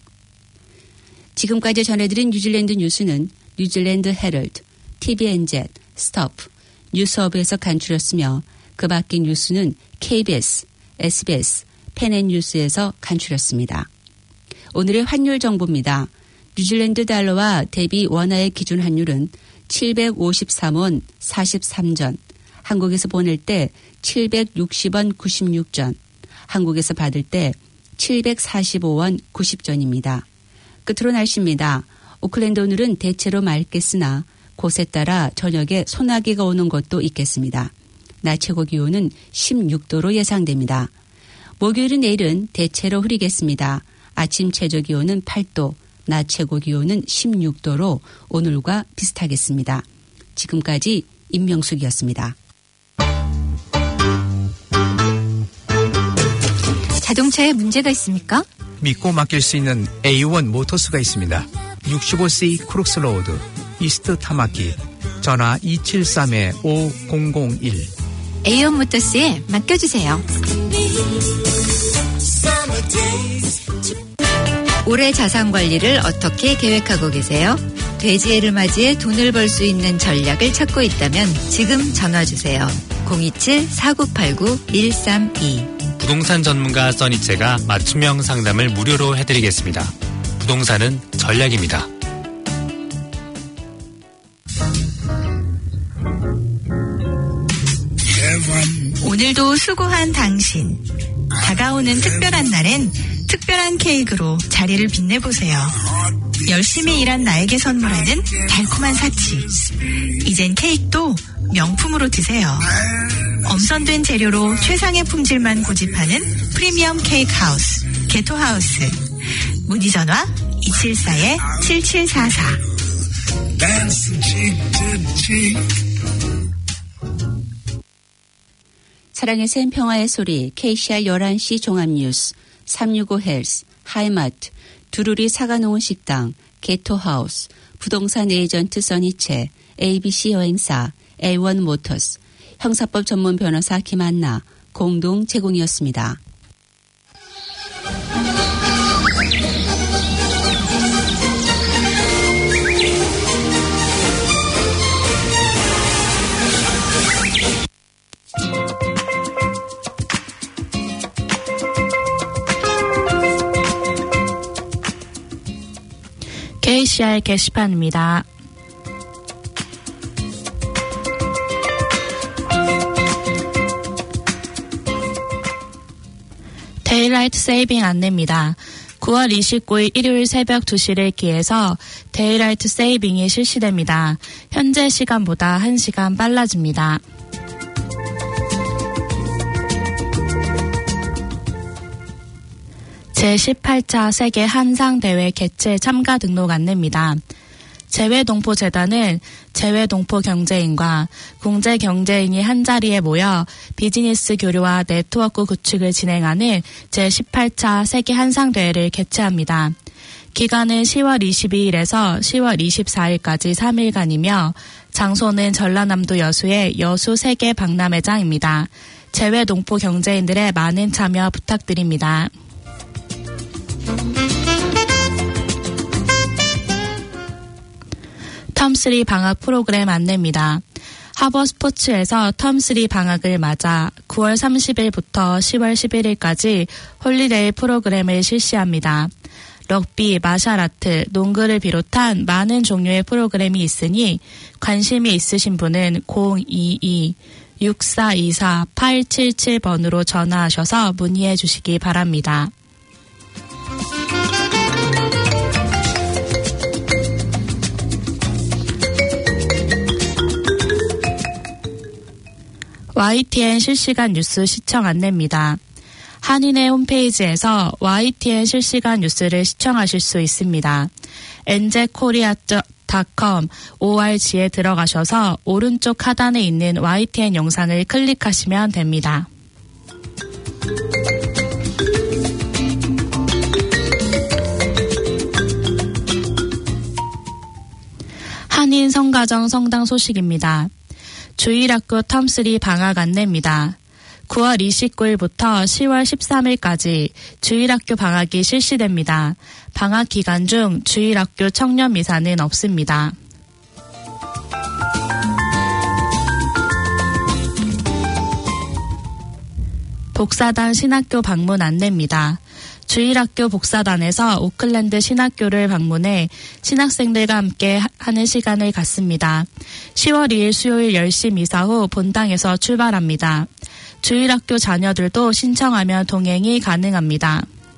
지금까지 전해드린 뉴질랜드 뉴스는 뉴질랜드 헤럴드, 티비엔젯, 스토프, 뉴스허브에서 간추렸으며 그 밖의 뉴스는 케이비에스, 에스비에스, 펜앤뉴스에서 간추렸습니다. 오늘의 환율 정보입니다. 뉴질랜드 달러와 대비 원화의 기준 환율은 칠백오십삼 원 사십삼 전, 한국에서 보낼 때 칠백육십 원 구십육 전, 한국에서 받을 때 칠백사십오 원 구십 전입니다. 끝으로 날씨입니다. 오클랜드 오늘은 대체로 맑겠으나 곳에 따라 저녁에 소나기가 오는 곳도 있겠습니다. 낮 최고 기온은 십육 도로 예상됩니다. 목요일은 내일은 대체로 흐리겠습니다. 아침 최저 기온은 팔 도, 낮 최고 기온은 십육 도로 오늘과 비슷하겠습니다. 지금까지 임명숙이었습니다. 자동차에 문제가 있습니까? 믿고 맡길 수 있는 에이 원 모터스가 있습니다. 육십오 씨 크룩스로드 이스트 타마키 전화 이칠삼 오공공일 에이 원 모터스에 맡겨주세요. 올해 자산 관리를 어떻게 계획하고 계세요? 돼지해를 맞이해 돈을 벌 수 있는 전략을 찾고 있다면 지금 전화주세요. 공이칠 사구팔구 일삼이 부동산 전문가 써니체가 맞춤형 상담을 무료로 해드리겠습니다. 부동산은 전략입니다. 오늘도 수고한 당신. 다가오는 특별한 날엔 특별한 케이크로 자리를 빛내보세요. 열심히 일한 나에게 선물하는 달콤한 사치. 이젠 케이크도 명품으로 드세요. 엄선된 재료로 최상의 품질만 고집하는 프리미엄 케이크 하우스, 게토 하우스. 문의 전화 이칠사 칠칠사사. 사랑의 샘 평화의 소리 케이씨알 열한 시 종합뉴스 삼육오 헬스 하이마트 두루리 사과농원 식당 게토하우스 부동산 에이전트 써니체 에이비씨 여행사 에이원 모터스 형사법 전문 변호사 김한나 공동 제공이었습니다. 케이씨알 게시판입니다. 데일라이트 세이빙 안내입니다. 구월 이십구일 일요일 새벽 두 시를 기해서 데일라이트 세이빙이 실시됩니다. 현재 시간보다 한 시간 빨라집니다. 제십팔 차 세계 한상대회 개최 참가 등록 안내입니다. 재외동포재단은 재외동포 경제인과 공제 경제인이 한자리에 모여 비즈니스 교류와 네트워크 구축을 진행하는 제십팔 차 세계 한상대회를 개최합니다. 기간은 시월 이십이일에서 시월 이십사일까지 삼 일간이며 장소는 전라남도 여수의 여수 세계 박람회장입니다. 재외동포 경제인들의 많은 참여 부탁드립니다. 텀쓰리 방학 프로그램 안내입니다. 하버 스포츠에서 텀쓰리 방학을 맞아 구월 삼십일부터 시월 십일일까지 홀리데이 프로그램을 실시합니다. 럭비, 마샬아트, 농구를 비롯한 많은 종류의 프로그램이 있으니 관심이 있으신 분은 공이이 육사이사 팔칠칠 번으로 전화하셔서 문의해 주시기 바랍니다. 와이티엔 실시간 뉴스 시청 안내입니다. 한인의 홈페이지에서 와이티엔 실시간 뉴스를 시청하실 수 있습니다. 엔제코리아 닷컴 오알지에 들어가셔서 오른쪽 하단에 있는 와이티엔 영상을 클릭하시면 됩니다. 한인 성가정 성당 소식입니다. 주일학교 텀쓰리 방학 안내입니다. 구월 이십구일부터 시월 십삼일까지 주일학교 방학이 실시됩니다. 방학 기간 중 주일학교 청년 미사는 없습니다. 복사단 신학교 방문 안내입니다. 주일학교 복사단에서 오클랜드 신학교를 방문해 신학생들과 함께 하는 시간을 갖습니다. 시월 이일 수요일 열 시 미사 후 본당에서 출발합니다. 주일학교 자녀들도 신청하면 동행이 가능합니다.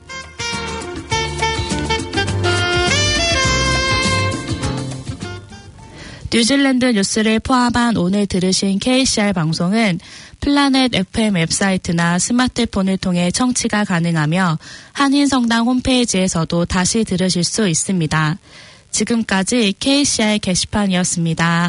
뉴질랜드 뉴스를 포함한 오늘 들으신 케이씨알 방송은 플라넷 에프엠 웹사이트나 스마트폰을 통해 청취가 가능하며 한인성당 홈페이지에서도 다시 들으실 수 있습니다. 지금까지 케이씨알 게시판이었습니다.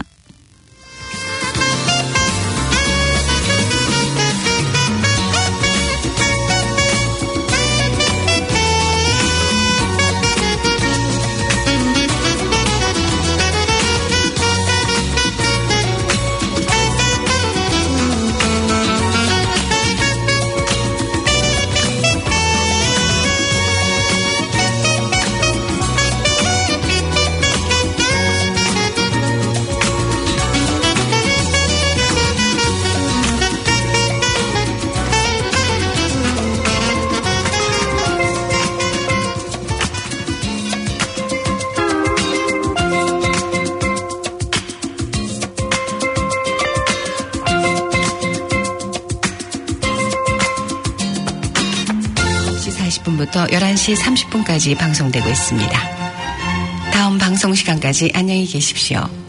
사십 분부터 열한 시 삼십 분까지 방송되고 있습니다. 다음 방송 시간까지 안녕히 계십시오.